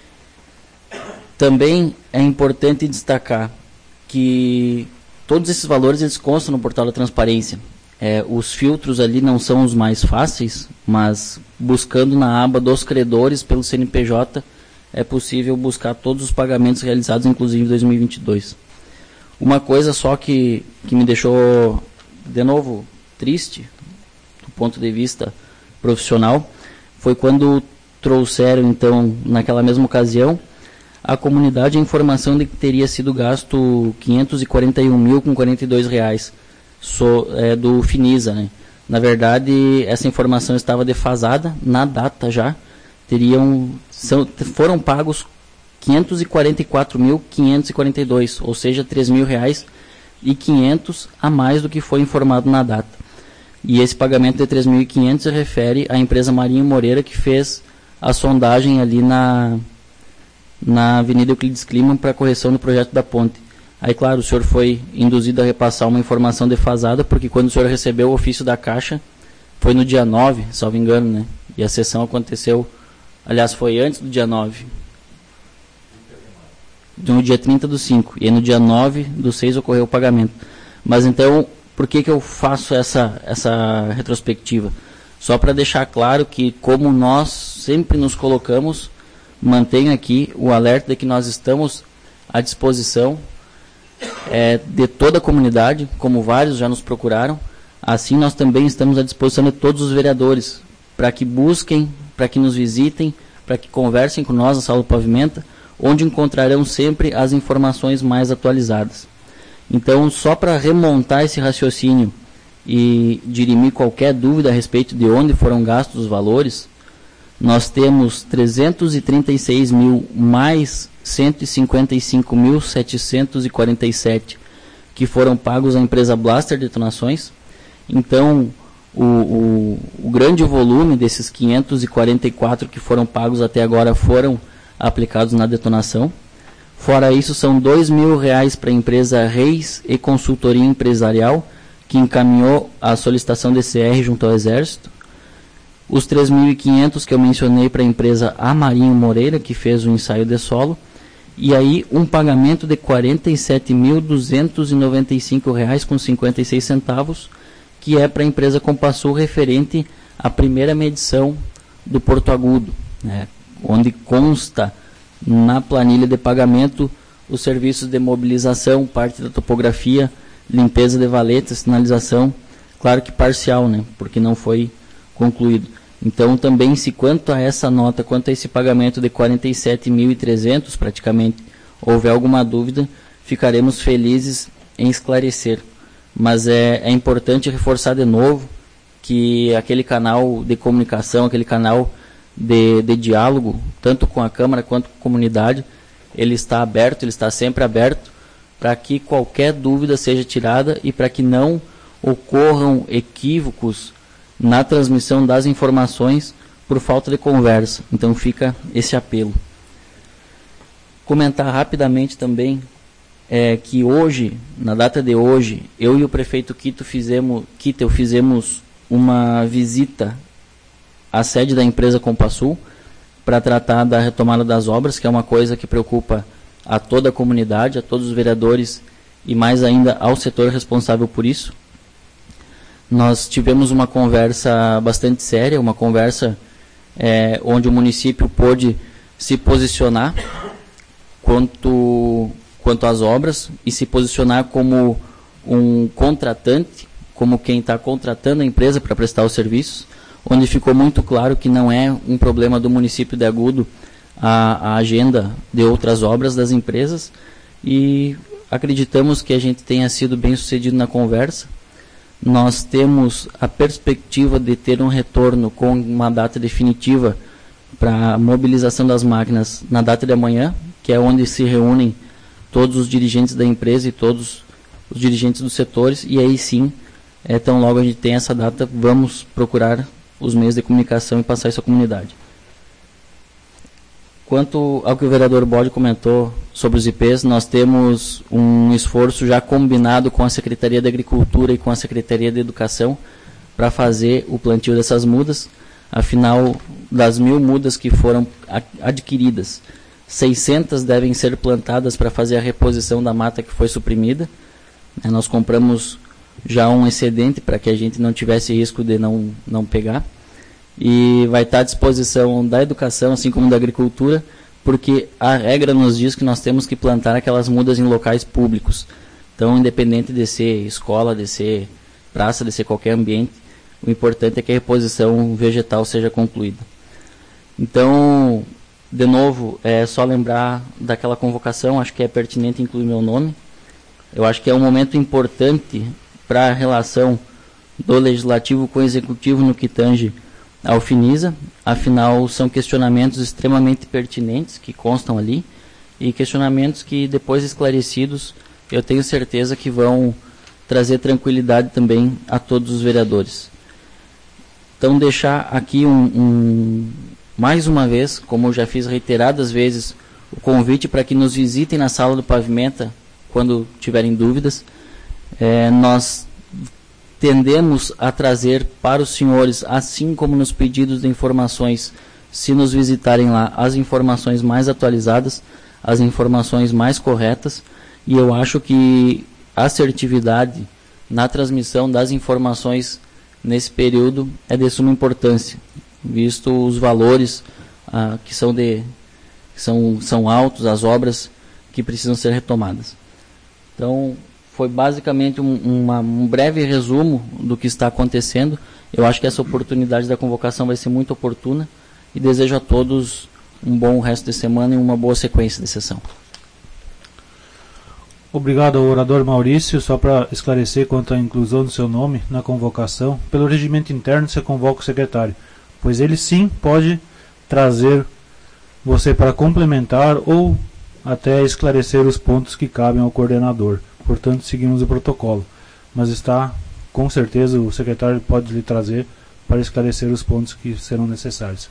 Speaker 10: Também é importante destacar que todos esses valores eles constam no portal da transparência. É, os filtros ali não são os mais fáceis, mas buscando na aba dos credores pelo C N P J é possível buscar todos os pagamentos realizados, inclusive em dois mil e vinte e dois. Uma coisa só que, que me deixou, de novo, triste, do ponto de vista profissional, foi quando trouxeram, então, naquela mesma ocasião, a comunidade a informação de que teria sido gasto quinhentos e quarenta e um mil com quarenta e dois reais so, é, do Finisa, né? Na verdade, essa informação estava defasada na data já. Teriam, são, foram pagos quinhentos e quarenta e quatro mil quinhentos e quarenta e dois, ou seja, três mil reais e quinhentos a mais do que foi informado na data. E esse pagamento de três mil e quinhentos se refere à empresa Marinho Moreira, que fez a sondagem ali na, na Avenida Euclides Clima para a correção do projeto da ponte. Aí, claro, o senhor foi induzido a repassar uma informação defasada, porque quando o senhor recebeu o ofício da Caixa, foi no dia nove, salvo engano, né? E a sessão aconteceu, aliás, foi antes do dia nove. No dia trinta do cinco. E aí no dia nove do seis ocorreu o pagamento. Mas então, por que que eu faço essa, essa retrospectiva? Só para deixar claro que, como nós sempre nos colocamos, mantenho aqui o alerta de que nós estamos à disposição é, de toda a comunidade, como vários já nos procuraram. Assim, nós também estamos à disposição de todos os vereadores, para que busquem, para que nos visitem, para que conversem com nós na Sala do Pavimenta, onde encontrarão sempre as informações mais atualizadas. Então, só para remontar esse raciocínio e dirimir qualquer dúvida a respeito de onde foram gastos os valores, nós temos trezentos e trinta e seis mil mais cento e cinquenta e cinco mil setecentos e quarenta e sete que foram pagos à empresa Blaster Detonações. Então, o, o, o grande volume desses quinhentos e quarenta e quatro que foram pagos até agora foram aplicados na detonação. Fora isso, são dois mil reais para a empresa Reis e Consultoria Empresarial, que encaminhou a solicitação de C R junto ao Exército. Os três mil e quinhentos que eu mencionei para a empresa Amarinho Moreira, que fez o ensaio de solo. E aí, um pagamento de quarenta e sete mil duzentos e noventa e cinco reais com cinquenta e seis centavos, que é para a empresa Compasul referente à primeira medição do Porto Agudo, né, onde consta na planilha de pagamento os serviços de mobilização, parte da topografia, limpeza de valetas, sinalização, claro que parcial, né, porque não foi concluído. Então, também, se quanto a essa nota, quanto a esse pagamento de quarenta e sete mil e trezentos, praticamente, houver alguma dúvida, ficaremos felizes em esclarecer. Mas é, é importante reforçar de novo que aquele canal de comunicação, aquele canal de, de diálogo, tanto com a Câmara quanto com a comunidade, ele está aberto, ele está sempre aberto, para que qualquer dúvida seja tirada e para que não ocorram equívocos na transmissão das informações por falta de conversa. Então fica esse apelo. Comentar rapidamente também é que hoje, na data de hoje, eu e o prefeito Quito fizemos, Quito, fizemos uma visita à sede da empresa Compasul para tratar da retomada das obras, que é uma coisa que preocupa a toda a comunidade, a todos os vereadores e mais ainda ao setor responsável por isso. Nós tivemos uma conversa bastante séria, uma conversa é, onde o município pôde se posicionar quanto, quanto às obras e se posicionar como um contratante, como quem está contratando a empresa para prestar os serviços, onde ficou muito claro que não é um problema do município de Agudo a, a agenda de outras obras das empresas, e acreditamos que a gente tenha sido bem sucedido na conversa. Nós temos a perspectiva de ter um retorno com uma data definitiva para a mobilização das máquinas na data de amanhã, que é onde se reúnem todos os dirigentes da empresa e todos os dirigentes dos setores, e aí sim, é, tão logo a gente tem essa data, vamos procurar os meios de comunicação e passar isso à comunidade. Quanto ao que o vereador Bode comentou sobre os I Ps, nós temos um esforço já combinado com a Secretaria de Agricultura e com a Secretaria de Educação para fazer o plantio dessas mudas. Afinal, das mil mudas que foram adquiridas, seiscentas devem ser plantadas para fazer a reposição da mata que foi suprimida. Nós compramos já um excedente para que a gente não tivesse risco de não, não pegar. E vai estar à disposição da educação, assim como da agricultura, porque a regra nos diz que nós temos que plantar aquelas mudas em locais públicos. Então, independente de ser escola, de ser praça, de ser qualquer ambiente, o importante é que a reposição vegetal seja concluída. Então, de novo, é só lembrar daquela convocação, acho que é pertinente incluir meu nome. Eu acho que é um momento importante para a relação do Legislativo com o Executivo no que tange ao Finisa, afinal são questionamentos extremamente pertinentes que constam ali, e questionamentos que, depois esclarecidos, eu tenho certeza que vão trazer tranquilidade também a todos os vereadores. Então, deixar aqui um, um, mais uma vez, como eu já fiz reiteradas vezes, o convite para que nos visitem na sala do Pavimenta quando tiverem dúvidas. É, nós tendemos a trazer para os senhores, assim como nos pedidos de informações, se nos visitarem lá, as informações mais atualizadas, as informações mais corretas, e eu acho que a assertividade na transmissão das informações nesse período é de suma importância, visto os valores ah, que, são, de, que são, são altos, as obras que precisam ser retomadas. Então, foi basicamente um, uma, um breve resumo do que está acontecendo. Eu acho que essa oportunidade da convocação vai ser muito oportuna e desejo a todos um bom resto de semana e uma boa sequência de sessão.
Speaker 1: Obrigado ao orador Maurício. Só para esclarecer quanto à inclusão do seu nome na convocação, pelo regimento interno você convoca o secretário, pois ele sim pode trazer você para complementar ou até esclarecer os pontos que cabem ao coordenador. Portanto, seguimos o protocolo. Mas está, com certeza, o secretário pode lhe trazer para esclarecer os pontos que serão necessários.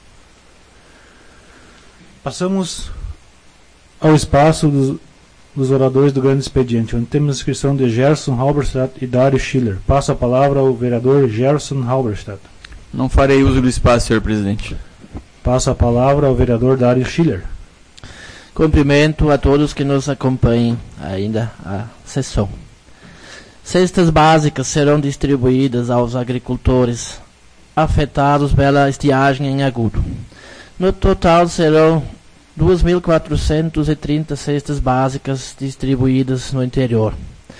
Speaker 1: Passamos ao espaço dos, dos oradores do grande expediente, onde temos a inscrição de Gerson Halberstadt e Dário Schiller. Passo a palavra ao vereador Gerson Halberstadt.
Speaker 2: Não farei uso do espaço, senhor presidente.
Speaker 1: Passo a palavra ao vereador Dário Schiller.
Speaker 6: Cumprimento a todos que nos acompanhem ainda a sessão. Cestas básicas serão distribuídas aos agricultores afetados pela estiagem em Agudo. No total serão duas mil quatrocentas e trinta cestas básicas distribuídas no interior.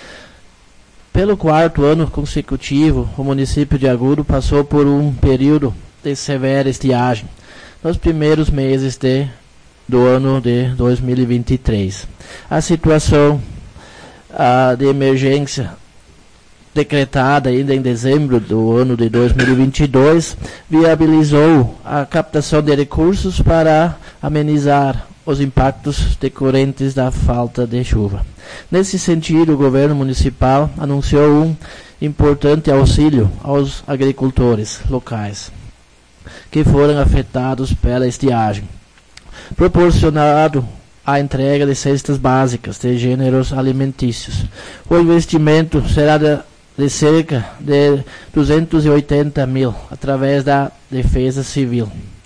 Speaker 6: Pelo quarto ano consecutivo, o município de Agudo passou por um período de severa estiagem nos primeiros meses de, do ano de dois mil e vinte e três. A situação a, de emergência decretada ainda em dezembro do ano de dois mil e vinte e dois viabilizou a captação de recursos para amenizar os impactos decorrentes da falta de chuva. Nesse sentido, o governo municipal anunciou um importante auxílio aos agricultores locais que foram afetados pela estiagem, proporcionado a entrega de cestas básicas de gêneros alimentícios. O investimento será de, de cerca de duzentos e oitenta mil através da Defesa Civil.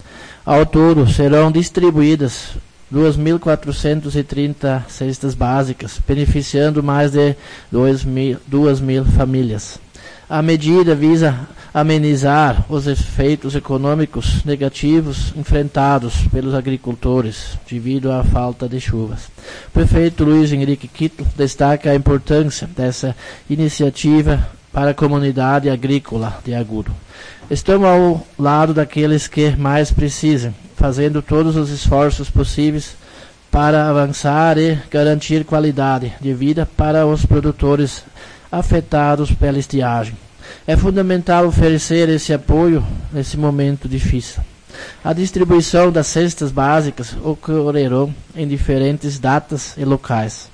Speaker 6: Ao todo, serão distribuídas duas mil quatrocentas e trinta cestas básicas, beneficiando mais de duas mil famílias. A medida visa amenizar os efeitos econômicos negativos enfrentados pelos agricultores devido à falta de chuvas. O prefeito Luiz Henrique Quito destaca a importância dessa iniciativa para a comunidade agrícola de Agudo. Estamos ao lado daqueles que mais precisam, fazendo todos os esforços possíveis para avançar e garantir qualidade de vida para os produtores afetados pela estiagem. É fundamental oferecer esse apoio nesse momento difícil. A distribuição das cestas básicas ocorrerá em diferentes datas e locais,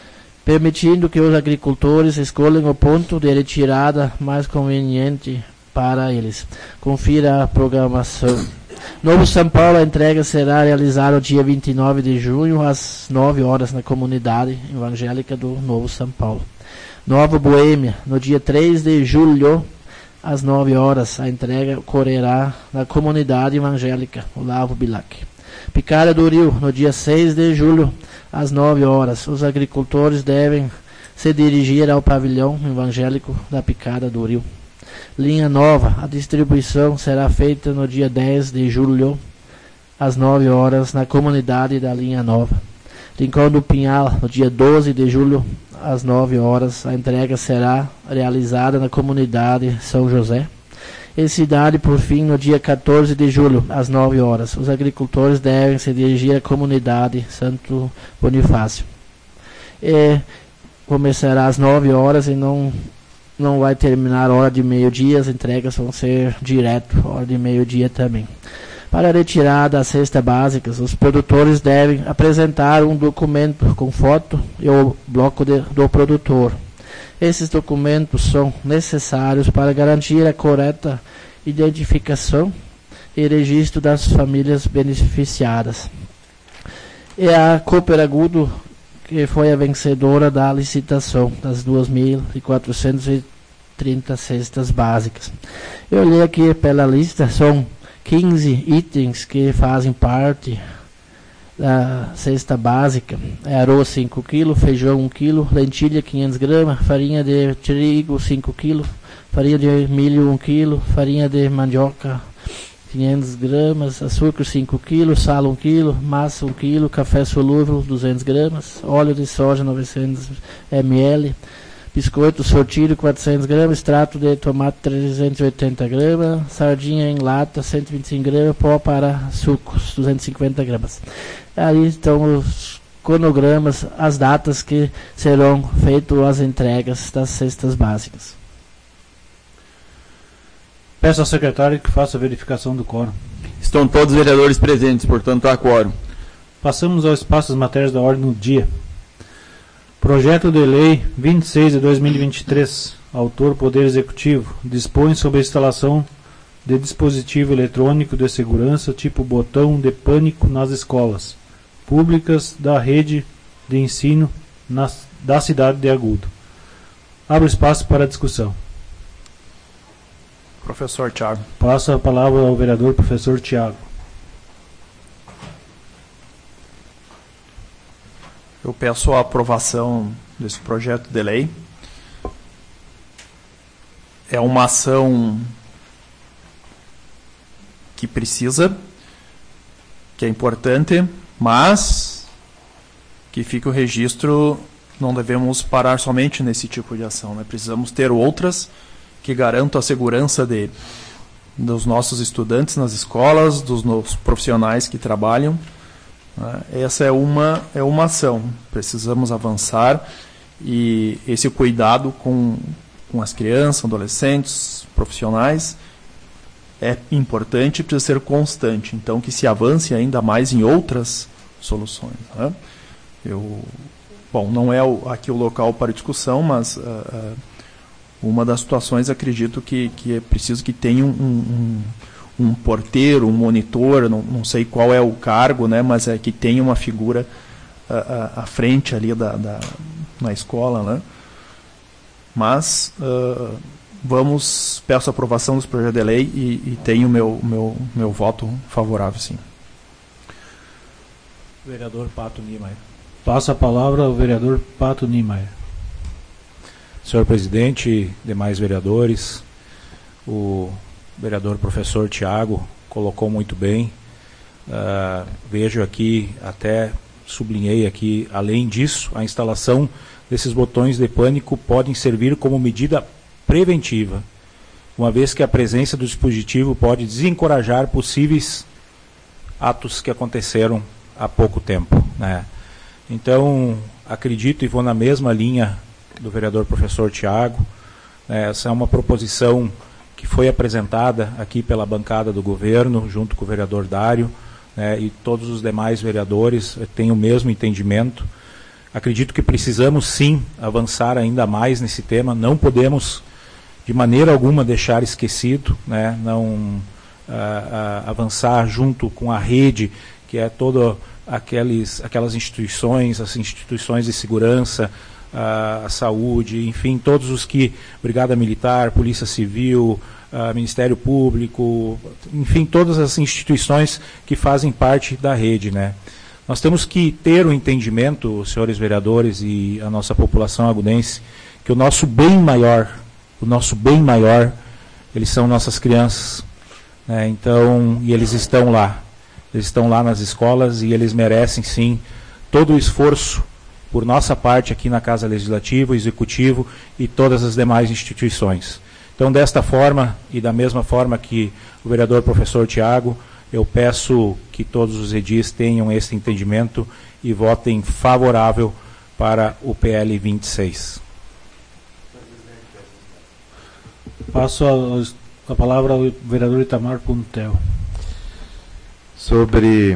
Speaker 6: permitindo que os agricultores escolham o ponto de retirada mais conveniente para eles. Confira a programação. Novo São Paulo, a entrega será realizada no dia vinte e nove de junho, às nove horas, na comunidade evangélica do Novo São Paulo. Nova Boêmia, no dia três de julho, às nove horas, a entrega ocorrerá na comunidade evangélica Olavo Bilac. Picada do Rio, no dia seis de julho, às nove horas, os agricultores devem se dirigir ao pavilhão evangélico da Picada do Rio. Linha Nova, a distribuição será feita no dia dez de julho, às nove horas, na comunidade da Linha Nova. Rincão do Pinhal, no dia doze de julho, às nove horas, a entrega será realizada na comunidade São José. Em Cidade, por fim, no dia quatorze de julho, às nove horas, os agricultores devem se dirigir à comunidade Santo Bonifácio. E começará às nove horas e não, não vai terminar a hora de meio-dia, as entregas vão ser direto, hora de meio-dia também. Para a retirada das cestas básicas, os produtores devem apresentar um documento com foto e o bloco de, do produtor. Esses documentos são necessários para garantir a correta identificação e registro das famílias beneficiadas. E a Cooper Agudo, que foi a vencedora da licitação das duas mil quatrocentas e trinta cestas básicas. Eu olhei aqui pela lista, são quinze itens que fazem parte da cesta básica. É arroz cinco quilos, feijão um quilo, lentilha quinhentas gramas, farinha de trigo cinco quilos, farinha de milho um quilo, farinha de mandioca quinhentas gramas, açúcar cinco quilos, sal um quilo, massa um quilo, café solúvel duzentas gramas, óleo de soja novecentos mililitros, biscoito sortido quatrocentas gramas, extrato de tomate trezentos e oitenta gramas, sardinha em lata cento e vinte e cinco gramas, pó para sucos duzentos e cinquenta gramas. Ali estão os cronogramas, as datas que serão feitas as entregas das cestas básicas.
Speaker 1: Peço ao secretário que faça a verificação do quórum.
Speaker 2: Estão todos os vereadores presentes, portanto há quórum.
Speaker 1: Passamos ao espaço das matérias da ordem do dia. Projeto de Lei vinte e seis de dois mil e vinte e três, autor Poder Executivo, dispõe sobre a instalação de dispositivo eletrônico de segurança tipo botão de pânico nas escolas públicas da rede de ensino nas, da cidade de Agudo. Abro espaço para discussão.
Speaker 4: Professor Tiago.
Speaker 1: Passo a palavra ao vereador professor Tiago.
Speaker 4: Eu peço a aprovação desse projeto de lei. é uma ação que precisa, que é importante, mas que fica o registro, não devemos parar somente nesse tipo de ação, né? Precisamos ter outras que garantam a segurança de, dos nossos estudantes nas escolas, dos nossos profissionais que trabalham. Né? Essa é uma, é uma ação. Precisamos avançar e esse cuidado com, com as crianças, adolescentes, profissionais é importante e precisa ser constante. Então, que se avance ainda mais em outras soluções. Né? Eu, bom, não é o, aqui o local para discussão, mas uh, uh, uma das situações, acredito que, que é preciso que tenha um, um, um porteiro, um monitor, não, não sei qual é o cargo, né, mas é que tenha uma figura uh, uh, à frente ali da, da, na escola. Né? Mas uh, vamos, peço a aprovação dos projetos de lei e, e tenho o meu, meu, meu voto favorável, sim.
Speaker 9: Vereador Pato Niemeyer.
Speaker 1: Passa a palavra ao vereador Pato Niemeyer.
Speaker 9: Senhor presidente, demais vereadores, o vereador professor Tiago colocou muito bem. Uh, vejo aqui, até sublinhei aqui, além disso, a instalação desses botões de pânico podem servir como medida preventiva, uma vez que a presença do dispositivo pode desencorajar possíveis atos que aconteceram há pouco tempo, né? Então, acredito e vou na mesma linha do vereador professor Tiago. Essa é uma proposição que foi apresentada aqui pela bancada do governo, junto com o vereador Dário, né, e todos os demais vereadores têm o mesmo entendimento. Acredito que precisamos sim avançar ainda mais nesse tema, não podemos de maneira alguma deixar esquecido, né, não a, a, avançar junto com a rede, que é toda aqueles, aquelas instituições, as instituições de segurança, a, a saúde, enfim, todos os que, Brigada Militar, Polícia Civil, a, Ministério Público, enfim, todas as instituições que fazem parte da rede, né? Nós temos que ter o entendimento, senhores vereadores e a nossa população agudense, que o nosso bem maior, o nosso bem maior, eles são nossas crianças, né? Então, e eles estão lá. Eles estão lá nas escolas e eles merecem, sim, todo o esforço por nossa parte aqui na Casa Legislativa, Executivo e todas as demais instituições. Então, desta forma e da mesma forma que o vereador professor Tiago, eu peço que todos os edis tenham esse entendimento e votem favorável para o P L vinte e seis.
Speaker 1: Passo a, a palavra ao vereador Itamar Puntel.
Speaker 3: Sobre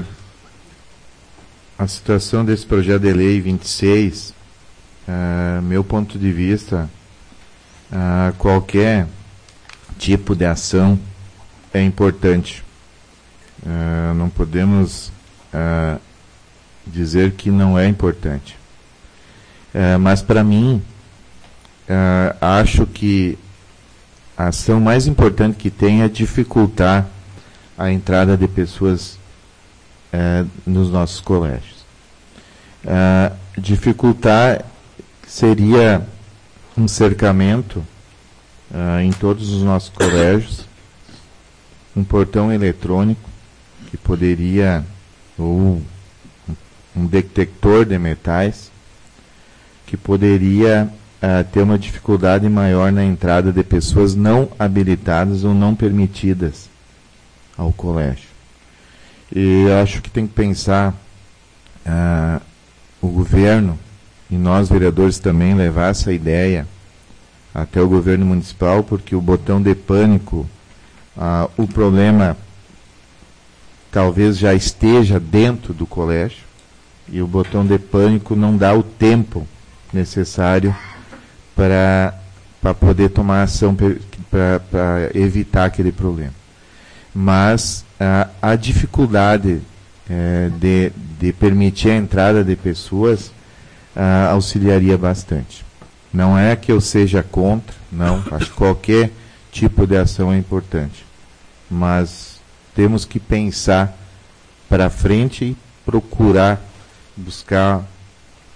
Speaker 3: a situação desse projeto de lei vinte e seis, uh, meu ponto de vista, uh, qualquer tipo de ação é importante. Uh, não podemos uh, dizer que não é importante. Uh, mas, para mim, uh, acho que a ação mais importante que tem é dificultar a entrada de pessoas uh, nos nossos colégios. Uh, dificultar seria um cercamento uh, em todos os nossos colégios, um portão eletrônico, que poderia, ou um detector de metais, que poderia uh, ter uma dificuldade maior na entrada de pessoas não habilitadas ou não permitidas ao colégio. E acho que tem que pensar uh, o governo e nós vereadores também levar essa ideia até o governo municipal, porque o botão de pânico, uh, o problema talvez já esteja dentro do colégio e o botão de pânico não dá o tempo necessário para para poder tomar ação para evitar aquele problema. Mas a, a dificuldade é, de, de permitir a entrada de pessoas a, auxiliaria bastante. Não é que eu seja contra, não, acho que qualquer tipo de ação é importante, mas temos que pensar para frente e procurar buscar,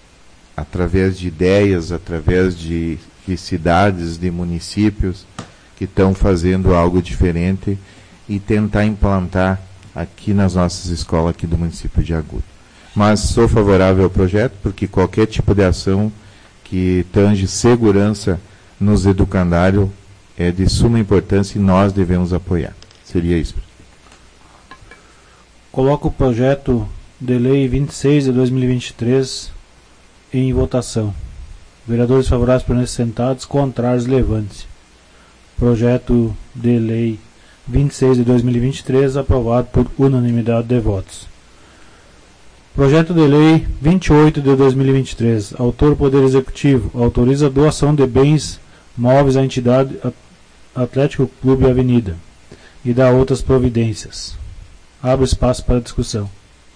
Speaker 3: através de ideias, através de, de cidades, de municípios, que estão fazendo algo diferente e tentar implantar aqui nas nossas escolas aqui do município de Agudo. Mas sou favorável ao projeto, porque qualquer tipo de ação que tange segurança nos educandários é de suma importância e nós devemos apoiar. Seria isso.
Speaker 1: Coloco o projeto de lei vinte e seis de dois mil e vinte e três em votação. Vereadores favoráveis permaneçam sentados, contrários levante-se. Projeto de lei vinte e seis de dois mil e vinte e três aprovado por unanimidade de votos. Projeto de lei vinte e oito de dois mil e vinte e três. Autor Poder Executivo. Autoriza a doação de bens móveis à entidade Atlético Clube Avenida e dá outras providências. Abre espaço para discussão.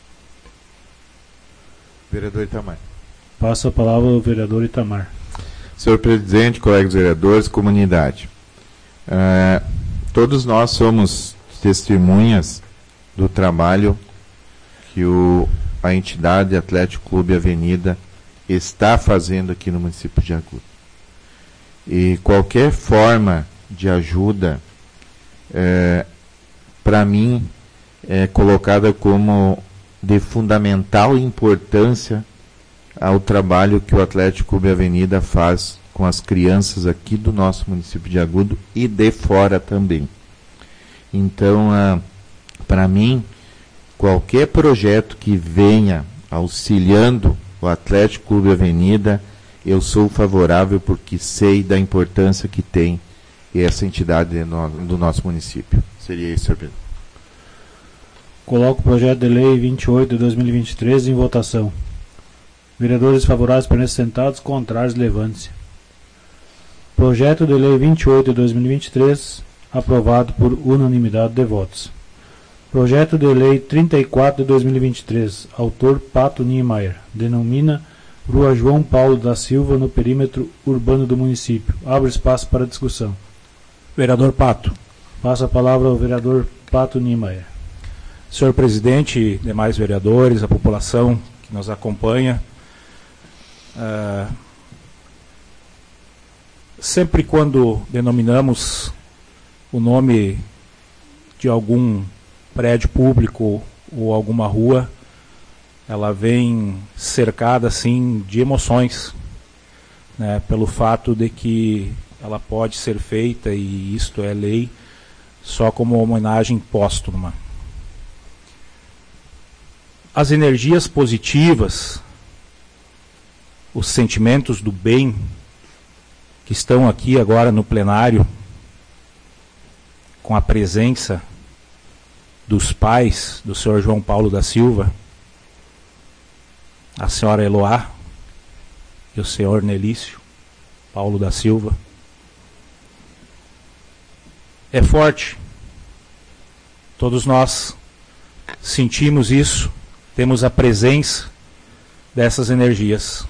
Speaker 3: Vereador Itamar.
Speaker 1: Passo a palavra ao vereador Itamar.
Speaker 3: Senhor presidente, colegas vereadores, comunidade. Uh, todos nós somos testemunhas do trabalho que o, a entidade Atlético Clube Avenida está fazendo aqui no município de Agudo. E qualquer forma de ajuda, é, para mim, é colocada como de fundamental importância ao trabalho que o Atlético Clube Avenida faz com as crianças aqui do nosso município de Agudo e de fora também. Então, ah, para mim, qualquer projeto que venha auxiliando o Atlético Clube Avenida, eu sou favorável porque sei da importância que tem essa entidade no, do nosso município. Seria isso, senhor presidente.
Speaker 1: Coloco o projeto de lei vinte e oito de dois mil e vinte e três em votação. Vereadores favoráveis permaneçam sentados, contrários levante-se. Projeto de lei vinte e oito de dois mil e vinte e três aprovado por unanimidade de votos. Projeto de lei trinta e quatro de dois mil e vinte e três. Autor Pato Niemeyer. Denomina Rua João Paulo da Silva no perímetro urbano do município. Abre espaço para discussão.
Speaker 9: Vereador Pato.
Speaker 1: Passa a palavra ao vereador Pato Niemeyer.
Speaker 9: Senhor presidente, demais vereadores, a população que nos acompanha, uh, sempre quando denominamos o nome de algum prédio público ou alguma rua, ela vem cercada assim de emoções, né, pelo fato de que ela pode ser feita, e isto é lei, só como homenagem póstuma. As energias positivas, os sentimentos do bem que estão aqui agora no plenário, com a presença dos pais do senhor João Paulo da Silva, a senhora Eloá e o senhor Nelício Paulo da Silva, é forte. Todos nós sentimos isso, temos a presença dessas energias.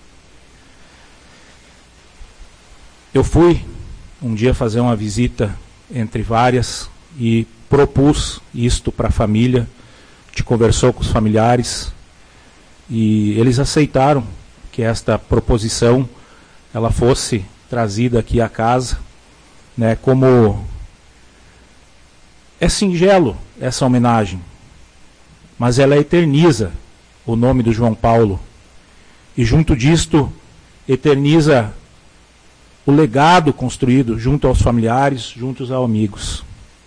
Speaker 9: Eu fui um dia fazer uma visita entre várias e propus isto para a família, te conversou com os familiares e eles aceitaram que esta proposição ela fosse trazida aqui à casa, né, como é singelo essa homenagem, mas ela eterniza o nome do João Paulo e junto disto eterniza o legado construído junto aos familiares, junto aos amigos.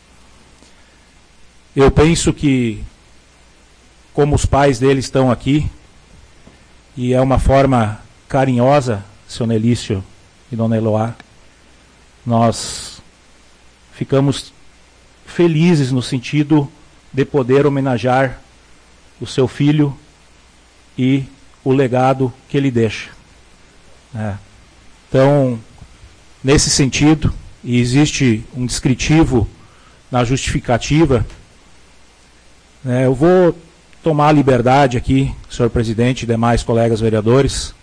Speaker 9: Eu penso que, como os pais dele estão aqui, e é uma forma carinhosa, seu Nelício e dona Eloá, nós ficamos felizes no sentido de poder homenagear o seu filho e o legado que ele deixa. É. Então, nesse sentido, e existe um descritivo na justificativa, né, eu vou tomar a liberdade aqui, senhor presidente e demais colegas vereadores.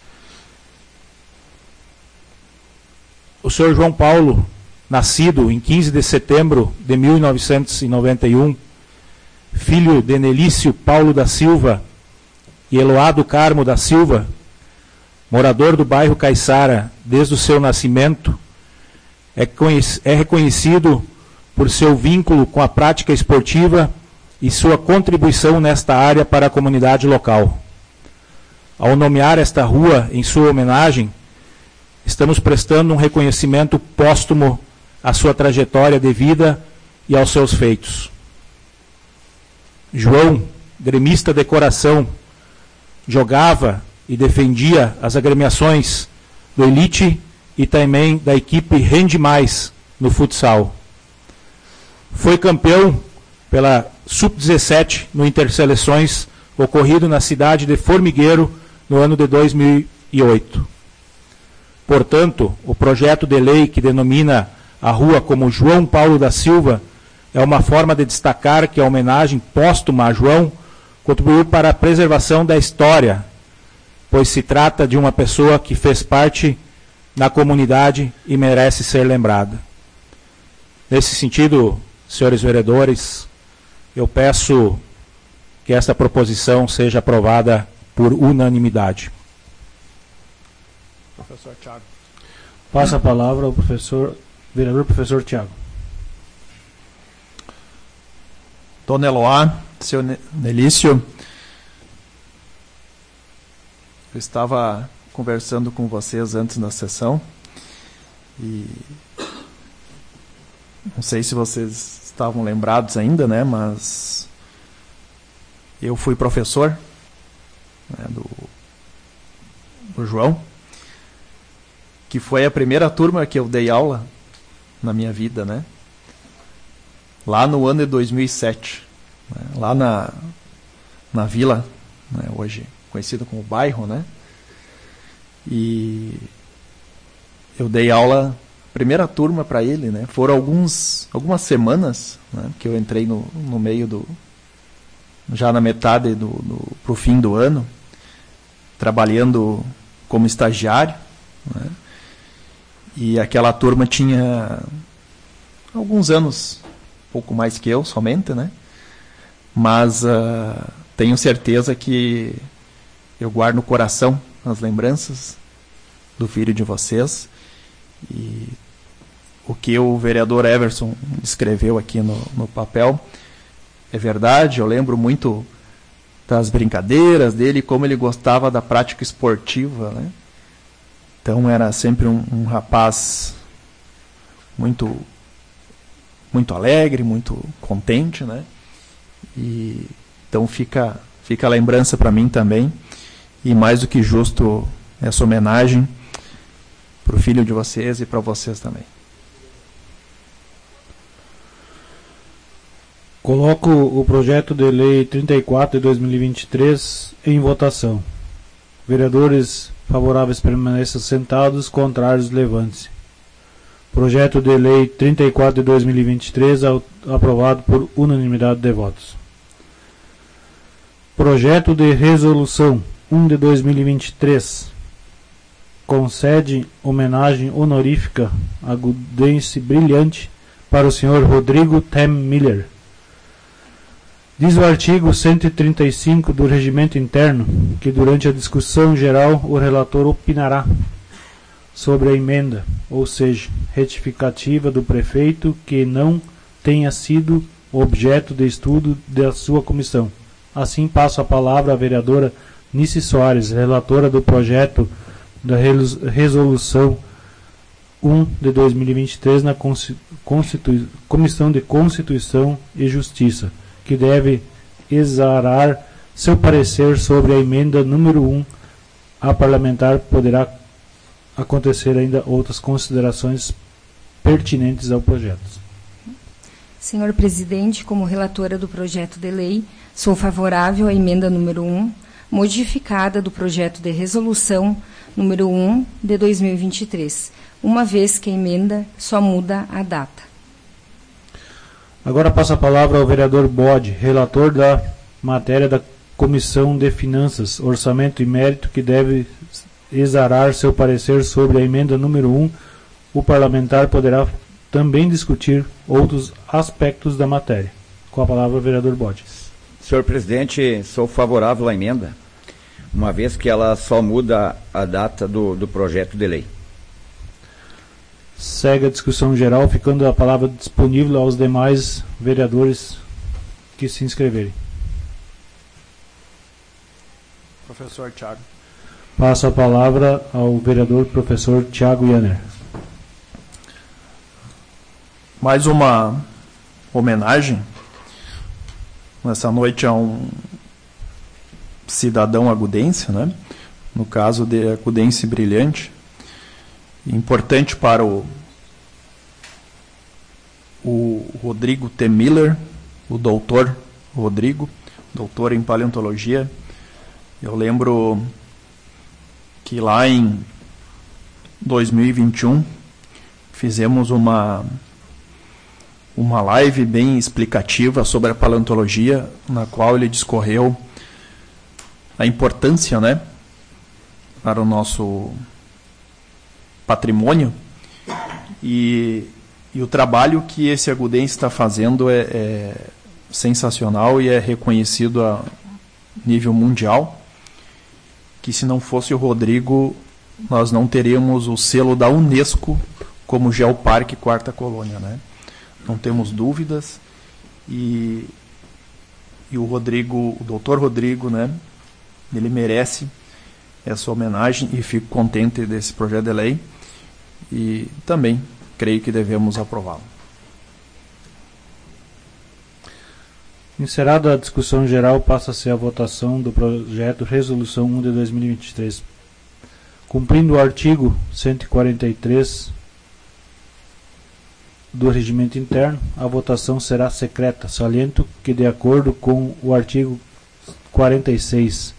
Speaker 9: O senhor João Paulo, nascido em quinze de setembro de mil novecentos e noventa e um, filho de Nelício Paulo da Silva e Eloá do Carmo da Silva, morador do bairro Caiçara desde o seu nascimento, é, é reconhecido por seu vínculo com a prática esportiva e sua contribuição nesta área para a comunidade local. Ao nomear esta rua em sua homenagem, estamos prestando um reconhecimento póstumo à sua trajetória de vida e aos seus feitos. João, gremista de coração, jogava e defendia as agremiações do Elite e também da equipe Rende Mais no futsal. Foi campeão pela sub dezessete no Interseleções, ocorrido na cidade de Formigueiro no ano de dois mil e oito. Portanto, o projeto de lei que denomina a rua como João Paulo da Silva é uma forma de destacar que a homenagem póstuma a João contribuiu para a preservação da história, pois se trata de uma pessoa que fez parte na comunidade e merece ser lembrada. Nesse sentido, senhores vereadores, eu peço que esta proposição seja aprovada por unanimidade.
Speaker 4: Professor Tiago.
Speaker 1: Passa a palavra ao professor, vereador professor Tiago.
Speaker 4: Dona Eloá, senhor Nelício, eu estava conversando com vocês antes da sessão e não sei se vocês estavam lembrados ainda, né, mas eu fui professor, né, do, do João, que foi a primeira turma que eu dei aula na minha vida, né? Lá no ano de dois mil e sete, né? Lá na, na vila, né? Hoje conhecida como bairro, né? E eu dei aula, primeira turma para ele, né? Foram alguns, algumas semanas, né? Que eu entrei no, no meio do, já na metade do, do pro fim do ano, trabalhando como estagiário, né? E aquela turma tinha alguns anos, pouco mais que eu somente, né? Mas uh, tenho certeza que eu guardo no coração as lembranças do filho de vocês. E o que o vereador Everson escreveu aqui no, no papel é verdade. Eu lembro muito das brincadeiras dele, como ele gostava da prática esportiva, né? Então era sempre um, um rapaz muito, muito alegre, muito contente, né? E então fica, fica a lembrança para mim também, e mais do que justo essa homenagem para o filho de vocês e para vocês também.
Speaker 1: Coloco o projeto de lei trinta e quatro de dois mil e vinte e três em votação. Vereadores favoráveis permaneçam sentados, contrários levante-se. Projeto de lei trinta e quatro de dois mil e vinte e três aprovado por unanimidade de votos. Projeto de resolução um de dois mil e vinte e três concede homenagem honorífica agudense brilhante para o senhor Rodrigo Tem Miller. Diz o artigo cento e trinta e cinco do Regimento Interno que durante a discussão geral o relator opinará sobre a emenda, ou seja, retificativa do prefeito que não tenha sido objeto de estudo da sua comissão. Assim passo a palavra à vereadora Nice Soares, relatora do projeto da resolução um de dois mil e vinte e três na Constitu... Comissão de Constituição e Justiça, que deve exarar seu parecer sobre a emenda número um. A parlamentar poderá acontecer ainda outras considerações pertinentes ao projeto.
Speaker 8: Senhor presidente, como relatora do projeto de lei, sou favorável à emenda número um, modificada do projeto de resolução número um de dois mil e vinte e três, uma vez que a emenda só muda a data.
Speaker 1: Agora passa a palavra ao vereador Bode, relator da matéria da Comissão de Finanças, Orçamento e Mérito, que deve exarar seu parecer sobre a emenda número um. O parlamentar poderá também discutir outros aspectos da matéria. Com a palavra o vereador Bode.
Speaker 5: Senhor presidente, sou favorável à emenda, uma vez que ela só muda a data do, do projeto de lei.
Speaker 1: Segue a discussão geral, ficando a palavra disponível aos demais vereadores que se inscreverem.
Speaker 4: Professor Tiago.
Speaker 1: Passo a palavra ao vereador professor Tiago Yanner.
Speaker 4: Mais uma homenagem nessa noite a um cidadão agudense, né? No caso de Agudense Brilhante, importante para o, o Rodrigo T. Miller, o doutor Rodrigo, doutor em paleontologia. Eu lembro que lá em dois mil e vinte e um fizemos uma uma live bem explicativa sobre a paleontologia, na qual ele discorreu a importância, né, para o nosso patrimônio e, e o trabalho que esse agudense está fazendo é, é sensacional e é reconhecido a nível mundial, que se não fosse o Rodrigo, nós não teríamos o selo da Unesco como Geoparque Quarta Colônia, né? Não temos dúvidas, e, e o Rodrigo, o doutor Rodrigo, né, ele merece essa homenagem e fico contente desse projeto de lei e também creio que devemos aprová-lo.
Speaker 1: Encerrada a discussão geral, passa-se a votação do projeto Resolução um de dois mil e vinte e três. Cumprindo o artigo cento e quarenta e três do Regimento Interno, a votação será secreta. Saliento que, de acordo com o artigo quarenta e seis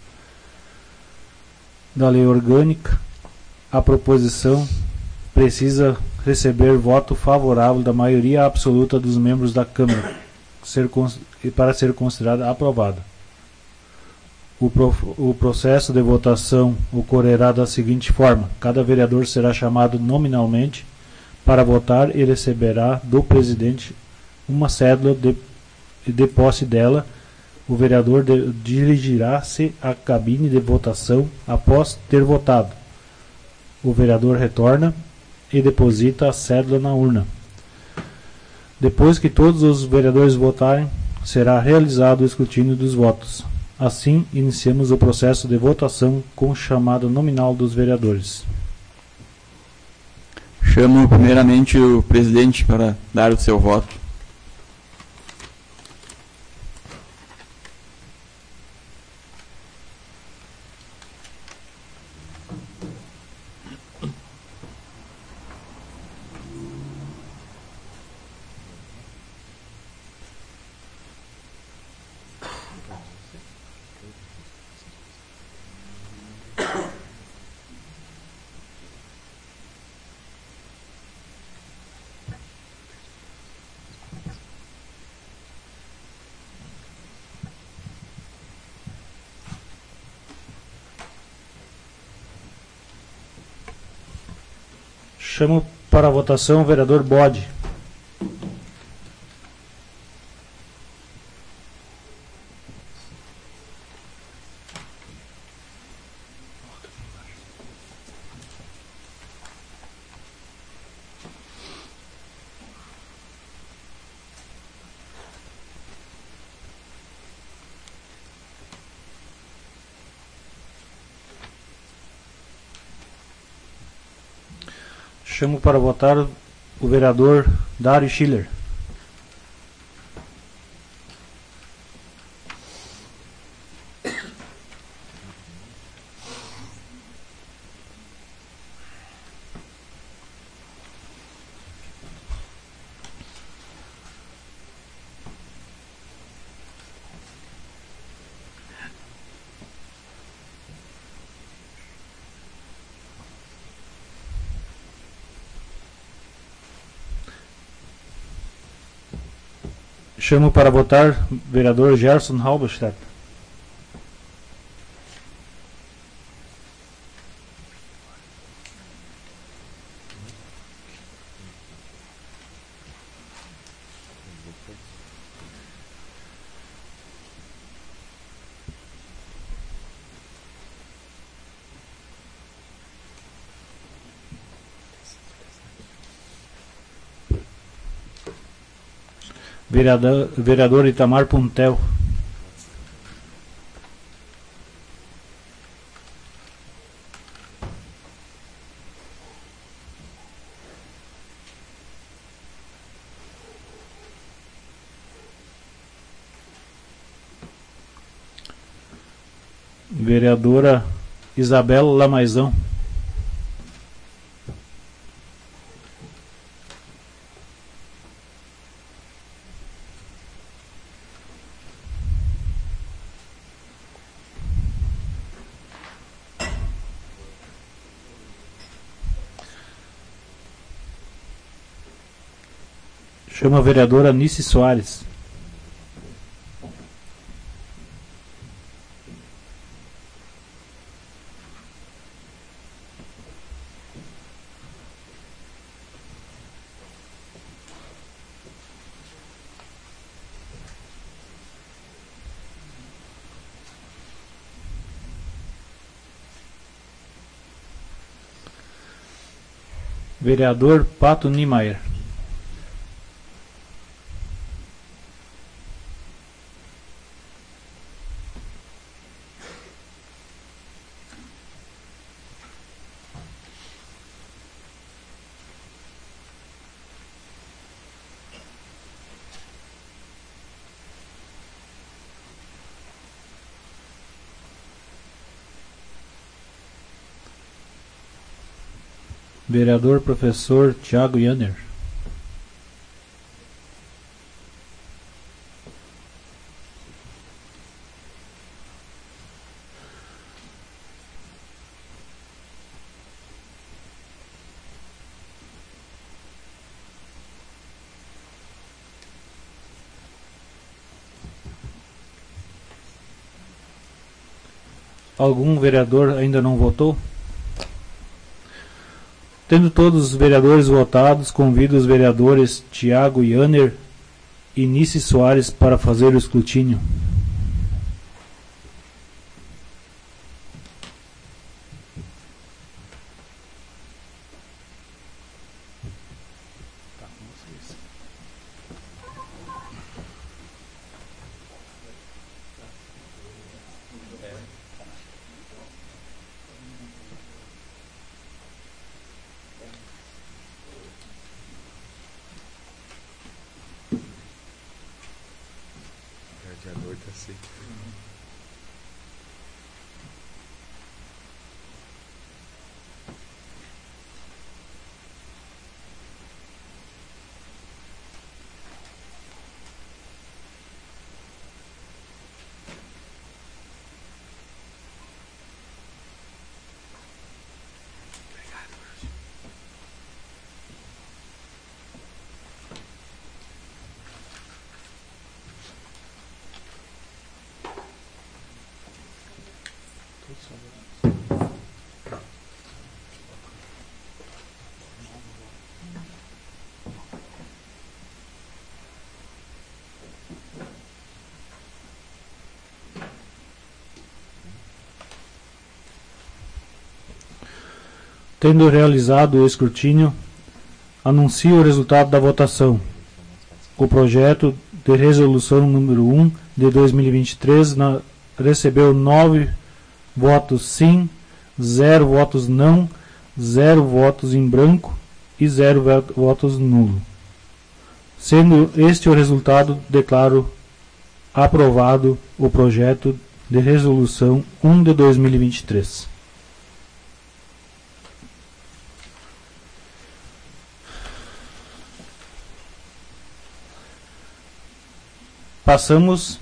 Speaker 1: da Lei Orgânica, a proposição precisa receber voto favorável da maioria absoluta dos membros da Câmara ser, para ser considerada aprovada. O, pro, o processo de votação ocorrerá da seguinte forma: cada vereador será chamado nominalmente para votar e receberá do presidente uma cédula de, de posse dela. O vereador de, dirigirá-se à cabine de votação após ter votado. O vereador retorna e deposita a cédula na urna. Depois que todos os vereadores votarem, será realizado o escrutínio dos votos. Assim, iniciamos o processo de votação com chamada nominal dos vereadores.
Speaker 2: Chamo primeiramente o presidente para dar o seu voto.
Speaker 1: Chamo para a votação o vereador Bode. Chamo para votar o vereador Dário Schiller. Chamo para votar o vereador Gerson Halberstadt. Vereador, vereador Itamar Puntel. Vereadora Isabela Lamaizão. Chama a vereadora Nice Soares. Vereador Pato Niemeyer. Vereador Professor Tiago Yanner. Algum vereador ainda não votou? Tendo todos os vereadores votados, convido os vereadores Tiago Yanner e Nice Soares para fazer o escrutínio. Tendo realizado o escrutínio, anuncio o resultado da votação. O projeto de resolução número um de dois mil e vinte e três na, recebeu nove votos sim, zero votos não, zero votos em branco e zero votos nulo. Sendo este o resultado, declaro aprovado o projeto de resolução um de dois mil e vinte e três. Passamos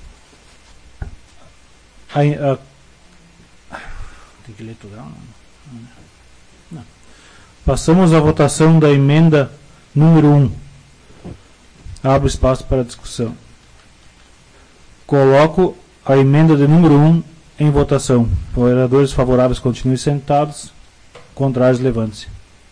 Speaker 1: a, a tem que ler tudo, não? Não. Passamos à votação da emenda número um. Abro espaço para discussão. Coloco a emenda de número um em votação. Vereadores favoráveis continuem sentados, contrários levantem-se.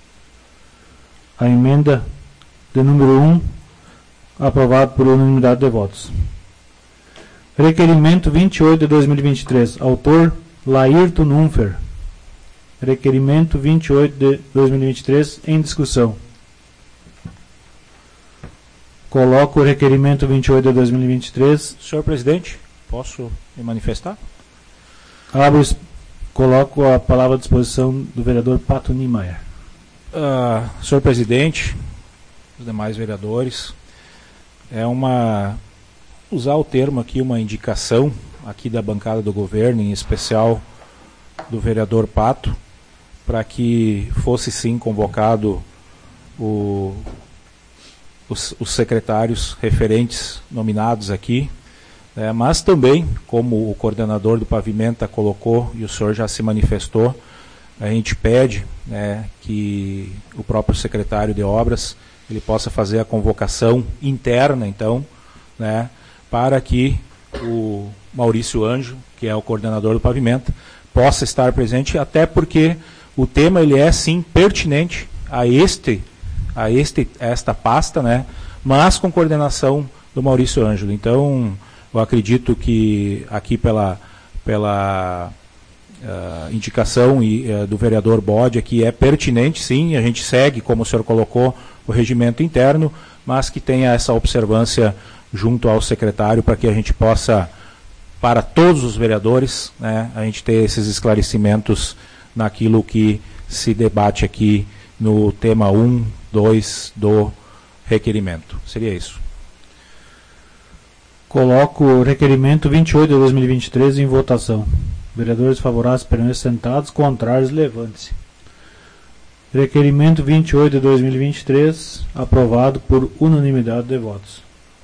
Speaker 1: A emenda de número um aprovada por unanimidade de votos. Requerimento vinte e oito de dois mil e vinte e três. Autor Laírton Unfer. Requerimento vinte e oito de dois mil e vinte e três em discussão. Coloco o requerimento vinte e oito de dois mil e vinte e três.
Speaker 9: Senhor presidente, posso me manifestar?
Speaker 1: Abro, coloco a palavra à disposição do vereador Pato Niemeyer.
Speaker 9: Uh, senhor presidente, os demais vereadores, é uma, usar o termo aqui, uma indicação aqui da bancada do governo, em especial do vereador Pato, para que fosse sim convocado o, os, os secretários referentes nominados aqui, é, mas também, como o coordenador do Pavimenta colocou e o senhor já se manifestou, a gente pede, né, que o próprio secretário de obras ele possa fazer a convocação interna, então, né, para que o Maurício Anjo, que é o coordenador do Pavimenta, possa estar presente, até porque o tema ele é sim pertinente a este, a este, esta pasta, né, mas com coordenação do Maurício Ângelo. Então, eu acredito que aqui pela, pela uh, indicação e, uh, do vereador Bode aqui é pertinente, sim, a gente segue, como o senhor colocou, o regimento interno, mas que tenha essa observância junto ao secretário para que a gente possa, para todos os vereadores, né, a gente ter esses esclarecimentos naquilo que se debate aqui no tema um, dois do requerimento. Seria isso.
Speaker 1: Coloco o requerimento vinte e oito de dois mil e vinte e três em votação. Vereadores favoráveis permaneçam sentados, contrários levante-se. Requerimento vinte e oito de dois mil e vinte e três, aprovado por unanimidade de votos.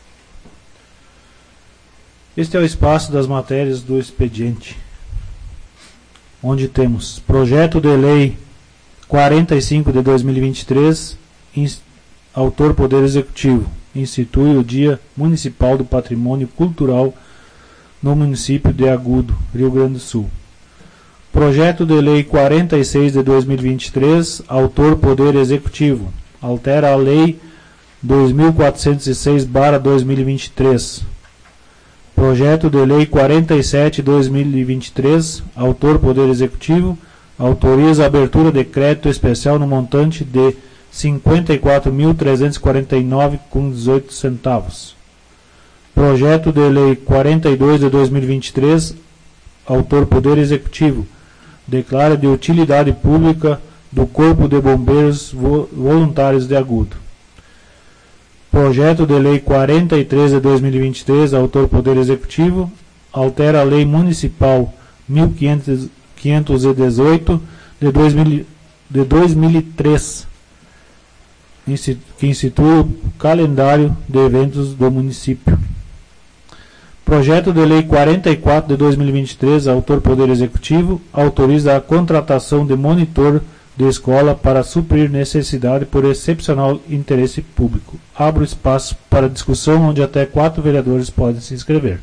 Speaker 1: Este é o espaço das matérias do expediente, onde temos projeto de lei quarenta e cinco de dois mil e vinte e três, autor Poder Executivo, institui o Dia Municipal do Patrimônio Cultural no município de Agudo, Rio Grande do Sul. Projeto de lei quarenta e seis de dois mil e vinte e três, autor Poder Executivo, altera a lei dois mil quatrocentos e seis barra dois mil e vinte e três. Projeto de lei quarenta e sete de dois mil e vinte e três, autor Poder Executivo, autoriza a abertura de crédito especial no montante de cinquenta e quatro mil trezentos e quarenta e nove vírgula dezoito centavos. Projeto de lei quarenta e dois de dois mil e vinte e três, autor Poder Executivo, declara de utilidade pública do Corpo de Bombeiros Voluntários de Agudo. Projeto de lei quarenta e três de dois mil e vinte e três, autor Poder Executivo, altera a lei municipal mil quinhentos e dezoito de dois mil e três, que institui o calendário de eventos do município. Projeto de lei quarenta e quatro de dois mil e vinte e três, autor Poder Executivo, autoriza a contratação de monitor de escola para suprir necessidade por excepcional interesse público. Abro espaço para discussão, onde até quatro vereadores podem se inscrever.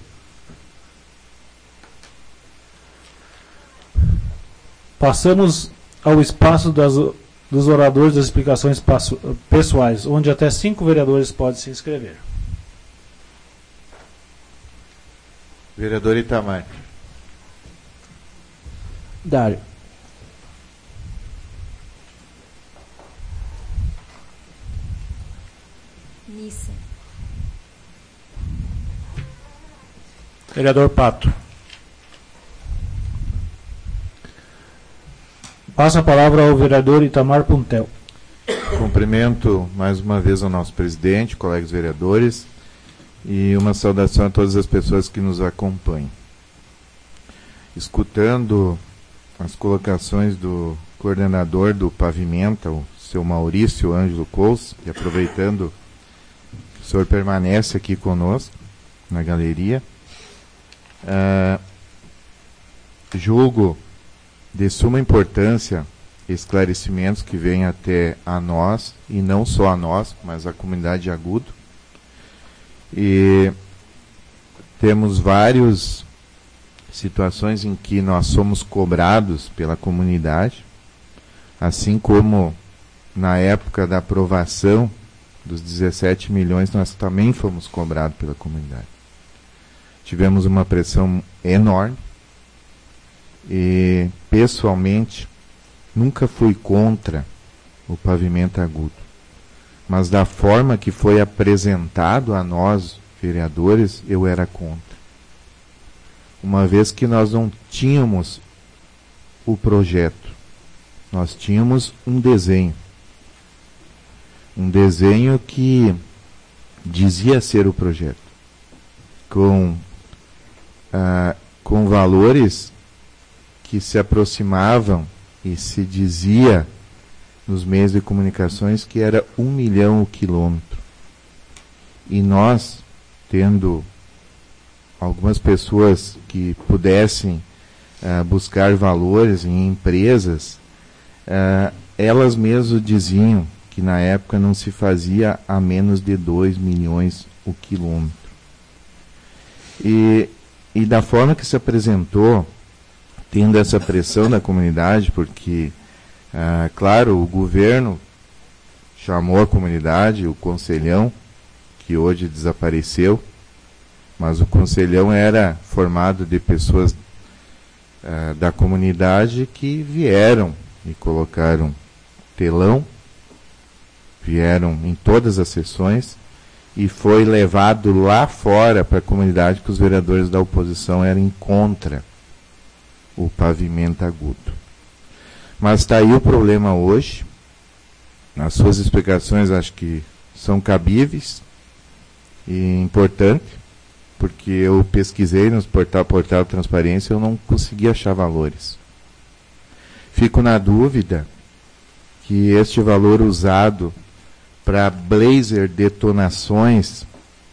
Speaker 1: Passamos ao espaço das, dos oradores das explicações passo, pessoais, onde até cinco vereadores podem se inscrever.
Speaker 3: Vereador Itamar.
Speaker 6: Dário.
Speaker 8: Nissen.
Speaker 9: Vereador Pato.
Speaker 1: Passa a palavra ao vereador Itamar Puntel.
Speaker 3: Cumprimento mais uma vez ao nosso presidente, colegas vereadores, e uma saudação a todas as pessoas que nos acompanham. Escutando as colocações do coordenador do Pavimenta, o seu Maurício Ângelo Couls, e aproveitando que o senhor permanece aqui conosco na galeria, uh, julgo de suma importância esclarecimentos que vêm até a nós, e não só a nós, mas a comunidade de Agudo. E temos várias situações em que nós somos cobrados pela comunidade, assim como na época da aprovação dos dezessete milhões, nós também fomos cobrados pela comunidade. Tivemos uma pressão enorme e, pessoalmente, nunca fui contra o Pavimenta Agudo. mas da forma que foi apresentado a nós, vereadores, eu era contra. Uma vez que nós não tínhamos o projeto, nós tínhamos um desenho. Um desenho que dizia ser o projeto, com, ah, com valores que se aproximavam e se dizia nos meios de comunicações que era um milhão o quilômetro. E nós, tendo algumas pessoas que pudessem uh, buscar valores em empresas, uh, elas mesmas diziam que na época não se fazia a menos de dois milhões o quilômetro. E, e da forma que se apresentou, tendo essa pressão da comunidade, porque, uh, claro, o governo chamou a comunidade, o conselhão, que hoje desapareceu, mas o conselhão era formado de pessoas uh, da comunidade que vieram e colocaram telão, vieram em todas as sessões e foi levado lá fora para a comunidade que os vereadores da oposição eram contra o pavimento agudo. Mas está aí o problema hoje. As suas explicações acho que são cabíveis e importantes, porque eu pesquisei nos portal, portal Transparência e eu não consegui achar valores. Fico na dúvida que este valor usado para blazer detonações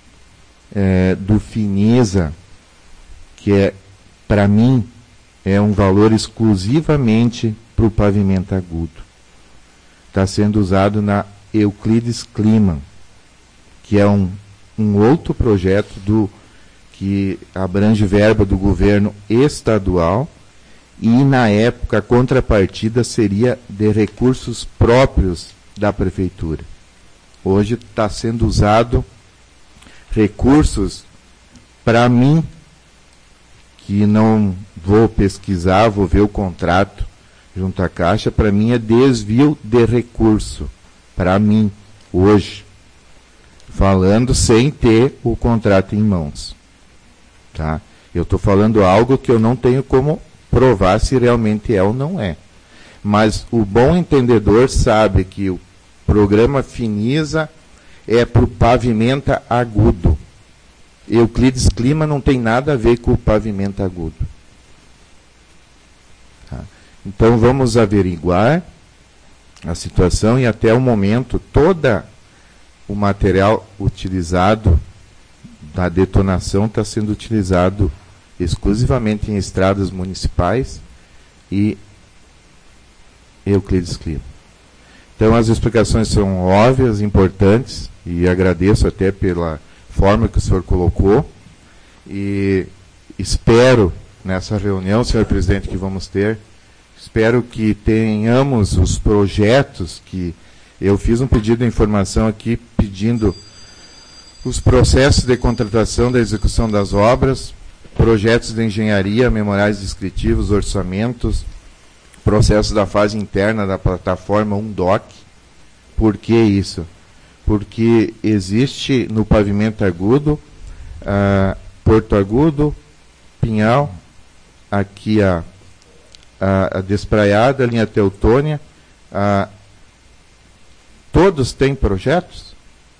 Speaker 3: é, do Finisa, que é, para mim, é um valor exclusivamente para o pavimento agudo. Está sendo usado na Euclides Kliman, que é um, um outro projeto do que abrange verba do governo estadual, e na época a contrapartida seria de recursos próprios da prefeitura. Hoje está sendo usado recursos, para mim, que não vou pesquisar, vou ver o contrato junto à Caixa, para mim é desvio de recurso, para mim, hoje, falando sem ter o contrato em mãos. Tá? Eu estou falando algo que eu não tenho como provar se realmente é ou não é. Mas o bom entendedor sabe que o programa Finisa é para o pavimento agudo. Euclides Kliman não tem nada a ver com o pavimento agudo. Tá? Então vamos averiguar a situação e até o momento todo o material utilizado da detonação está sendo utilizado exclusivamente em estradas municipais e Euclides Kliman. Então as explicações são óbvias, importantes, e agradeço até pela forma que o senhor colocou, e espero nessa reunião, senhor presidente, que vamos ter, espero que tenhamos os projetos que eu fiz um pedido de informação aqui, pedindo os processos de contratação da execução das obras, projetos de engenharia, memoriais descritivos, orçamentos, processos da fase interna da plataforma um doc. Por que isso? Porque existe no pavimento agudo, uh, Porto Agudo, Pinhal, aqui a, a, a Despraiada, a linha Teutônia, uh, todos têm projetos?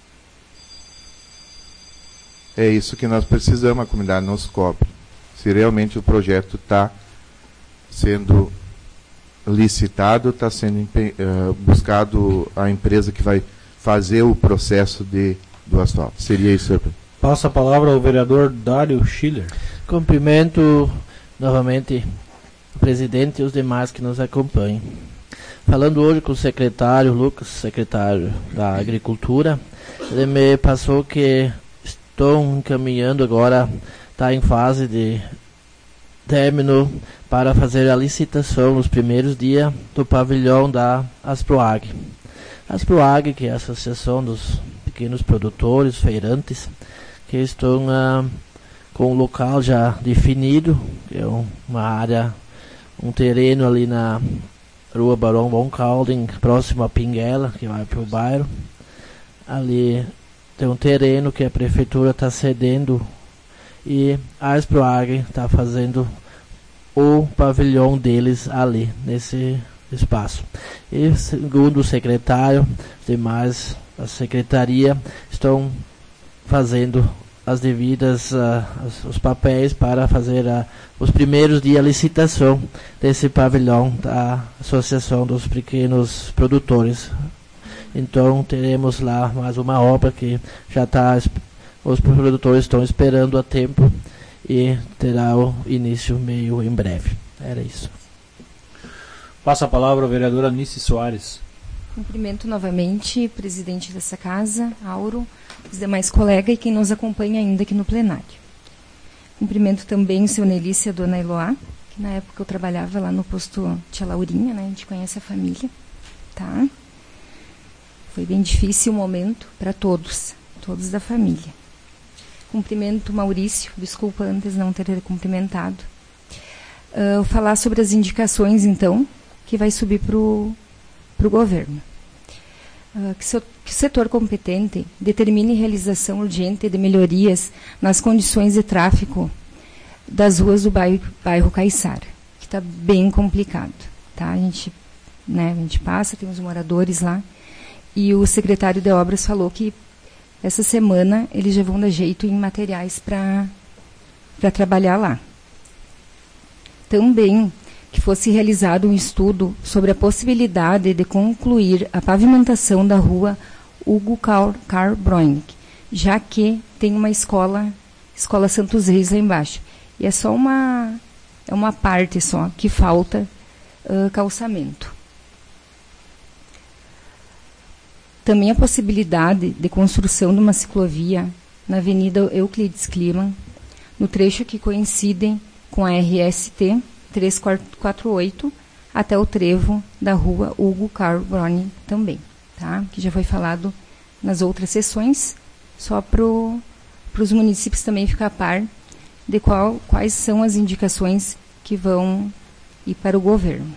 Speaker 3: É isso que nós precisamos, a comunidade nos cobre. Se realmente o projeto está sendo licitado, está sendo uh, buscado a empresa que vai fazer o processo de, do asfalto. Seria isso, senhor presidente.
Speaker 1: Passa a palavra ao vereador Dário Schiller.
Speaker 6: Cumprimento novamente o presidente e os demais que nos acompanham. Falando hoje com o secretário Lucas, secretário da Agricultura, ele me passou que estou encaminhando agora, está em fase de término para fazer a licitação nos primeiros dias do pavilhão da Asproag. A Asproag, que é a Associação dos Pequenos Produtores, Feirantes, que estão uh, com o local já definido, que é um, uma área, um terreno ali na Rua Barão von Kauden, próximo a Pinguela, que vai para o bairro. ali tem um terreno que a prefeitura está cedendo e a Exproagri está fazendo o pavilhão deles ali, nesse espaço. E segundo o secretário, os demais, a secretaria, estão fazendo as devidas, uh, os, os papéis para fazer uh, os primeiros dias de licitação desse pavilhão da Associação dos Pequenos Produtores. Então teremos lá mais uma obra que já está, os produtores estão esperando há tempo e terá o início meio em breve. Era isso.
Speaker 1: Passa a palavra ao vereador Anice Soares.
Speaker 8: Cumprimento novamente, presidente dessa casa, Auro, os demais colegas e quem nos acompanha ainda aqui no plenário. Cumprimento também o seu Nelícia e a dona Eloá, que na época eu trabalhava lá no posto Tia Laurinha, né? A gente conhece a família, tá? Foi bem difícil o momento para todos, todos da família. Cumprimento o Maurício, desculpa antes não ter cumprimentado. Uh, falar sobre as indicações, então, que vai subir para o governo. Uh, que, so, que o setor competente determine realização urgente de melhorias nas condições de tráfego das ruas do bairro, bairro Caiçara, que está bem complicado. Tá? A, gente, né, a gente passa, tem os moradores lá, e o secretário de obras falou que essa semana eles já vão dar jeito em materiais para trabalhar lá. Também que fosse realizado um estudo sobre a possibilidade de concluir a pavimentação da rua Hugo Karl Bräunig, já que tem uma escola, Escola Santos Reis lá embaixo. E é só uma, é uma parte só que falta uh, calçamento. Também a possibilidade de construção de uma ciclovia na Avenida Euclides Kliman, no trecho que coincide com a R S T trezentos e quarenta e oito até o trevo da rua Hugo Karl Bräunig também, tá? Que já foi falado nas outras sessões, só para os municípios também ficar a par de qual, quais são as indicações que vão ir para o governo.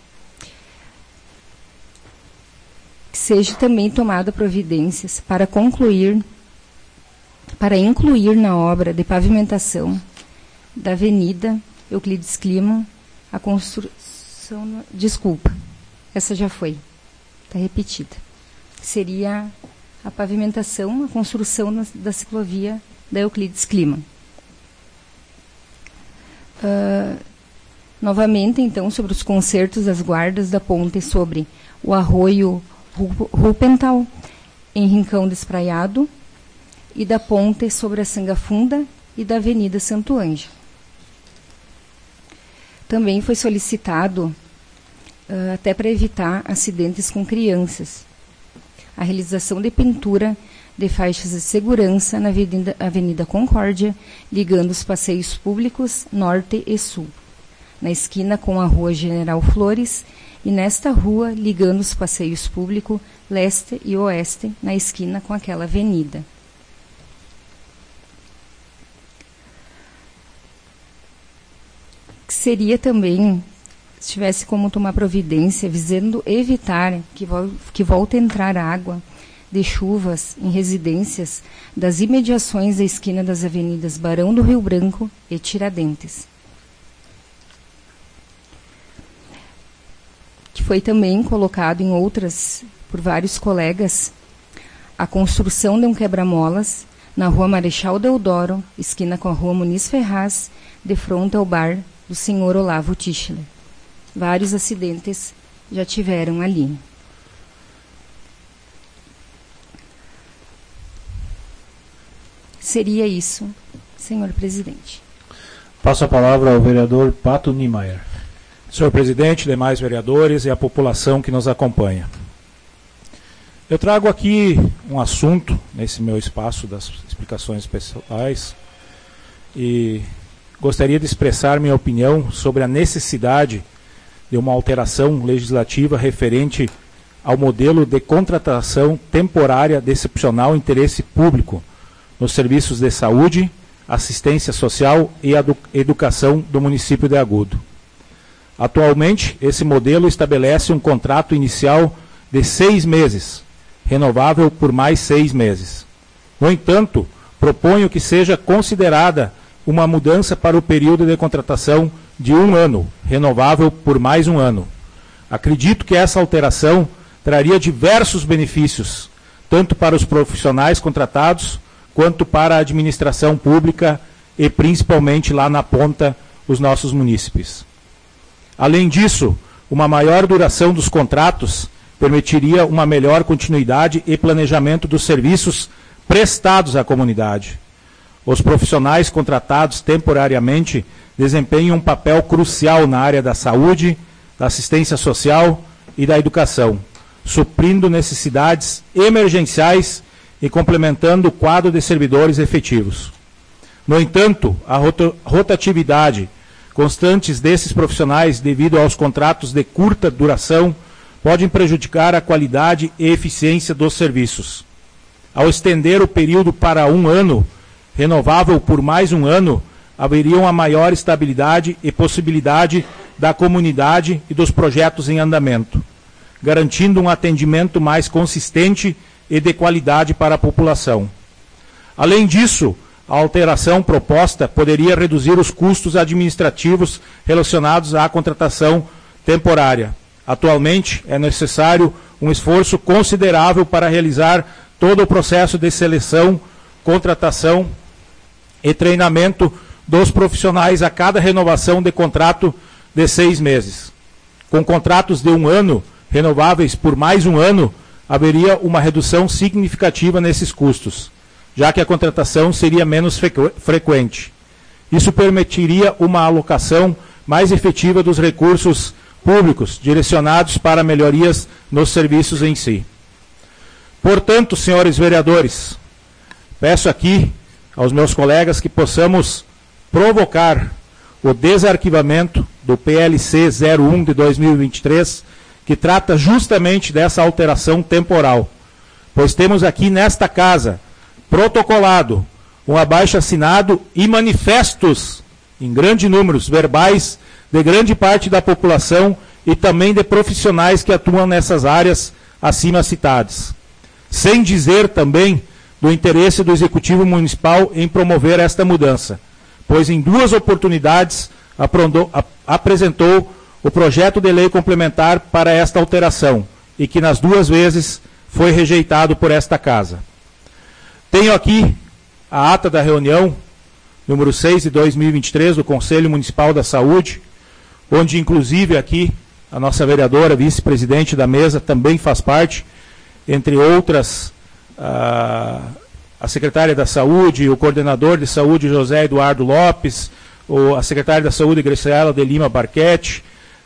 Speaker 8: Que seja também tomada providências para concluir, para incluir na obra de pavimentação da Avenida Euclides Kliman a construção... Desculpa, essa já foi, está repetida. Seria a pavimentação, a construção da, da ciclovia da Euclides Kliman. Uh, novamente, então, sobre os consertos das guardas da ponte sobre o arroio Rupental, em Rincão Despraiado, e da ponte sobre a Sangafunda e da Avenida Santo Ângelo. Também foi solicitado, uh, até para evitar acidentes com crianças, a realização de pintura de faixas de segurança na Avenida, Avenida Concórdia, ligando os passeios públicos norte e sul, na esquina com a Rua General Flores, e nesta rua, ligando os passeios públicos leste e oeste, na esquina com aquela avenida. Que seria também, se tivesse como tomar providência, visando evitar que, vol que volte a entrar água de chuvas em residências das imediações da esquina das avenidas Barão do Rio Branco e Tiradentes. Que foi também colocado em outras, por vários colegas, a construção de um quebra-molas na Rua Marechal Deodoro, esquina com a Rua Muniz Ferraz, de frente ao bar do senhor Olavo Tischler. Vários acidentes já tiveram ali. Seria isso, senhor presidente.
Speaker 1: Passo a palavra ao vereador Pato Niemeyer.
Speaker 9: Senhor presidente, demais vereadores e a população que nos acompanha. Eu trago aqui um assunto, nesse meu espaço das explicações pessoais, e gostaria de expressar minha opinião sobre a necessidade de uma alteração legislativa referente ao modelo de contratação temporária de excepcional interesse público nos serviços de saúde, assistência social e educação do município de Agudo. Atualmente, esse modelo estabelece um contrato inicial de seis meses, renovável por mais seis meses. No entanto, proponho que seja considerada uma mudança para o período de contratação de um ano, renovável por mais um ano. Acredito que essa alteração traria diversos benefícios, tanto para os profissionais contratados, quanto para a administração pública e principalmente lá na ponta, os nossos munícipes. Além disso, uma maior duração dos contratos permitiria uma melhor continuidade e planejamento dos serviços prestados à comunidade. Os profissionais contratados temporariamente desempenham um papel crucial na área da saúde, da assistência social e da educação, suprindo necessidades emergenciais e complementando o quadro de servidores efetivos. No entanto, a rotatividade constantes desses profissionais devido aos contratos de curta duração podem prejudicar a qualidade e eficiência dos serviços. Ao estender o período para um ano, renovável por mais um ano, haveria uma maior estabilidade e possibilidade da comunidade e dos projetos em andamento, garantindo um atendimento mais consistente e de qualidade para a população. Além disso, a alteração proposta poderia reduzir os custos administrativos relacionados à contratação temporária. Atualmente, é necessário um esforço considerável para realizar todo o processo de seleção, contratação e treinamento dos profissionais a cada renovação de contrato de seis meses. Com contratos de um ano, renováveis por mais um ano, haveria uma redução significativa nesses custos, já que a contratação seria menos frequ- frequente. Isso permitiria uma alocação mais efetiva dos recursos públicos, direcionados para melhorias nos serviços em si. Portanto, senhores vereadores, peço aqui aos meus colegas que possamos provocar o desarquivamento do P L C zero um de dois mil e vinte e três, que trata justamente dessa alteração temporal, pois temos aqui nesta casa protocolado um abaixo-assinado e manifestos, em grandes números, verbais, de grande parte da população e também de profissionais que atuam nessas áreas acima citadas. Sem dizer também do interesse do Executivo Municipal em promover esta mudança, pois em duas oportunidades aprondou, ap, apresentou o projeto de lei complementar para esta alteração e que nas duas vezes foi rejeitado por esta Casa. Tenho aqui a ata da reunião número seis de dois mil e vinte e três do Conselho Municipal da Saúde, onde inclusive aqui a nossa vereadora, vice-presidente da mesa, também faz parte, entre outras, a, a secretária da Saúde, o coordenador de saúde, José Eduardo Lopes, o, a secretária da Saúde, Graciela de Lima Barquete,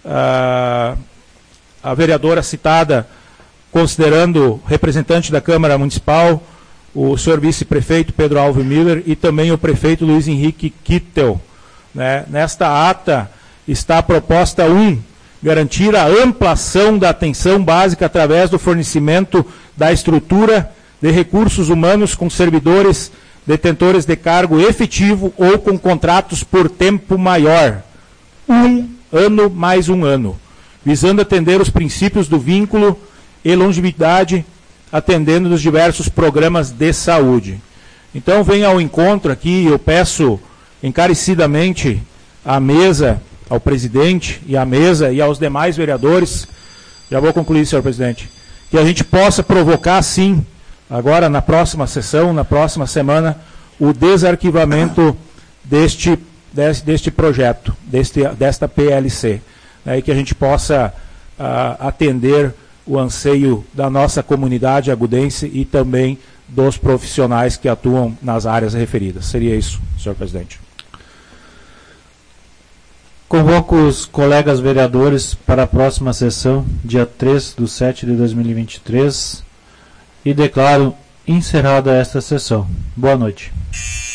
Speaker 9: a, a vereadora citada, considerando representante da Câmara Municipal, o senhor vice-prefeito Pedro Alves Miller e também o prefeito Luiz Henrique Kittel. Né? Nesta ata está a proposta um, garantir a ampliação da atenção básica através do fornecimento da estrutura de recursos humanos com servidores detentores de cargo efetivo ou com contratos por tempo maior, um ano mais um ano, visando atender os princípios do vínculo e longevidade, atendendo nos diversos programas de saúde. Então, venho ao encontro aqui, eu peço encarecidamente à mesa, ao presidente e à mesa e aos demais vereadores, já vou concluir, senhor presidente, que a gente possa provocar, sim, agora na próxima sessão, na próxima semana, o desarquivamento deste, deste, deste projeto, deste, desta P L C, né, e que a gente possa uh, atender o anseio da nossa comunidade agudense e também dos profissionais que atuam nas áreas referidas. Seria isso, senhor presidente.
Speaker 1: Convoco os colegas vereadores para a próxima sessão, dia três de sete de dois mil e vinte e três, e declaro encerrada esta sessão. Boa noite.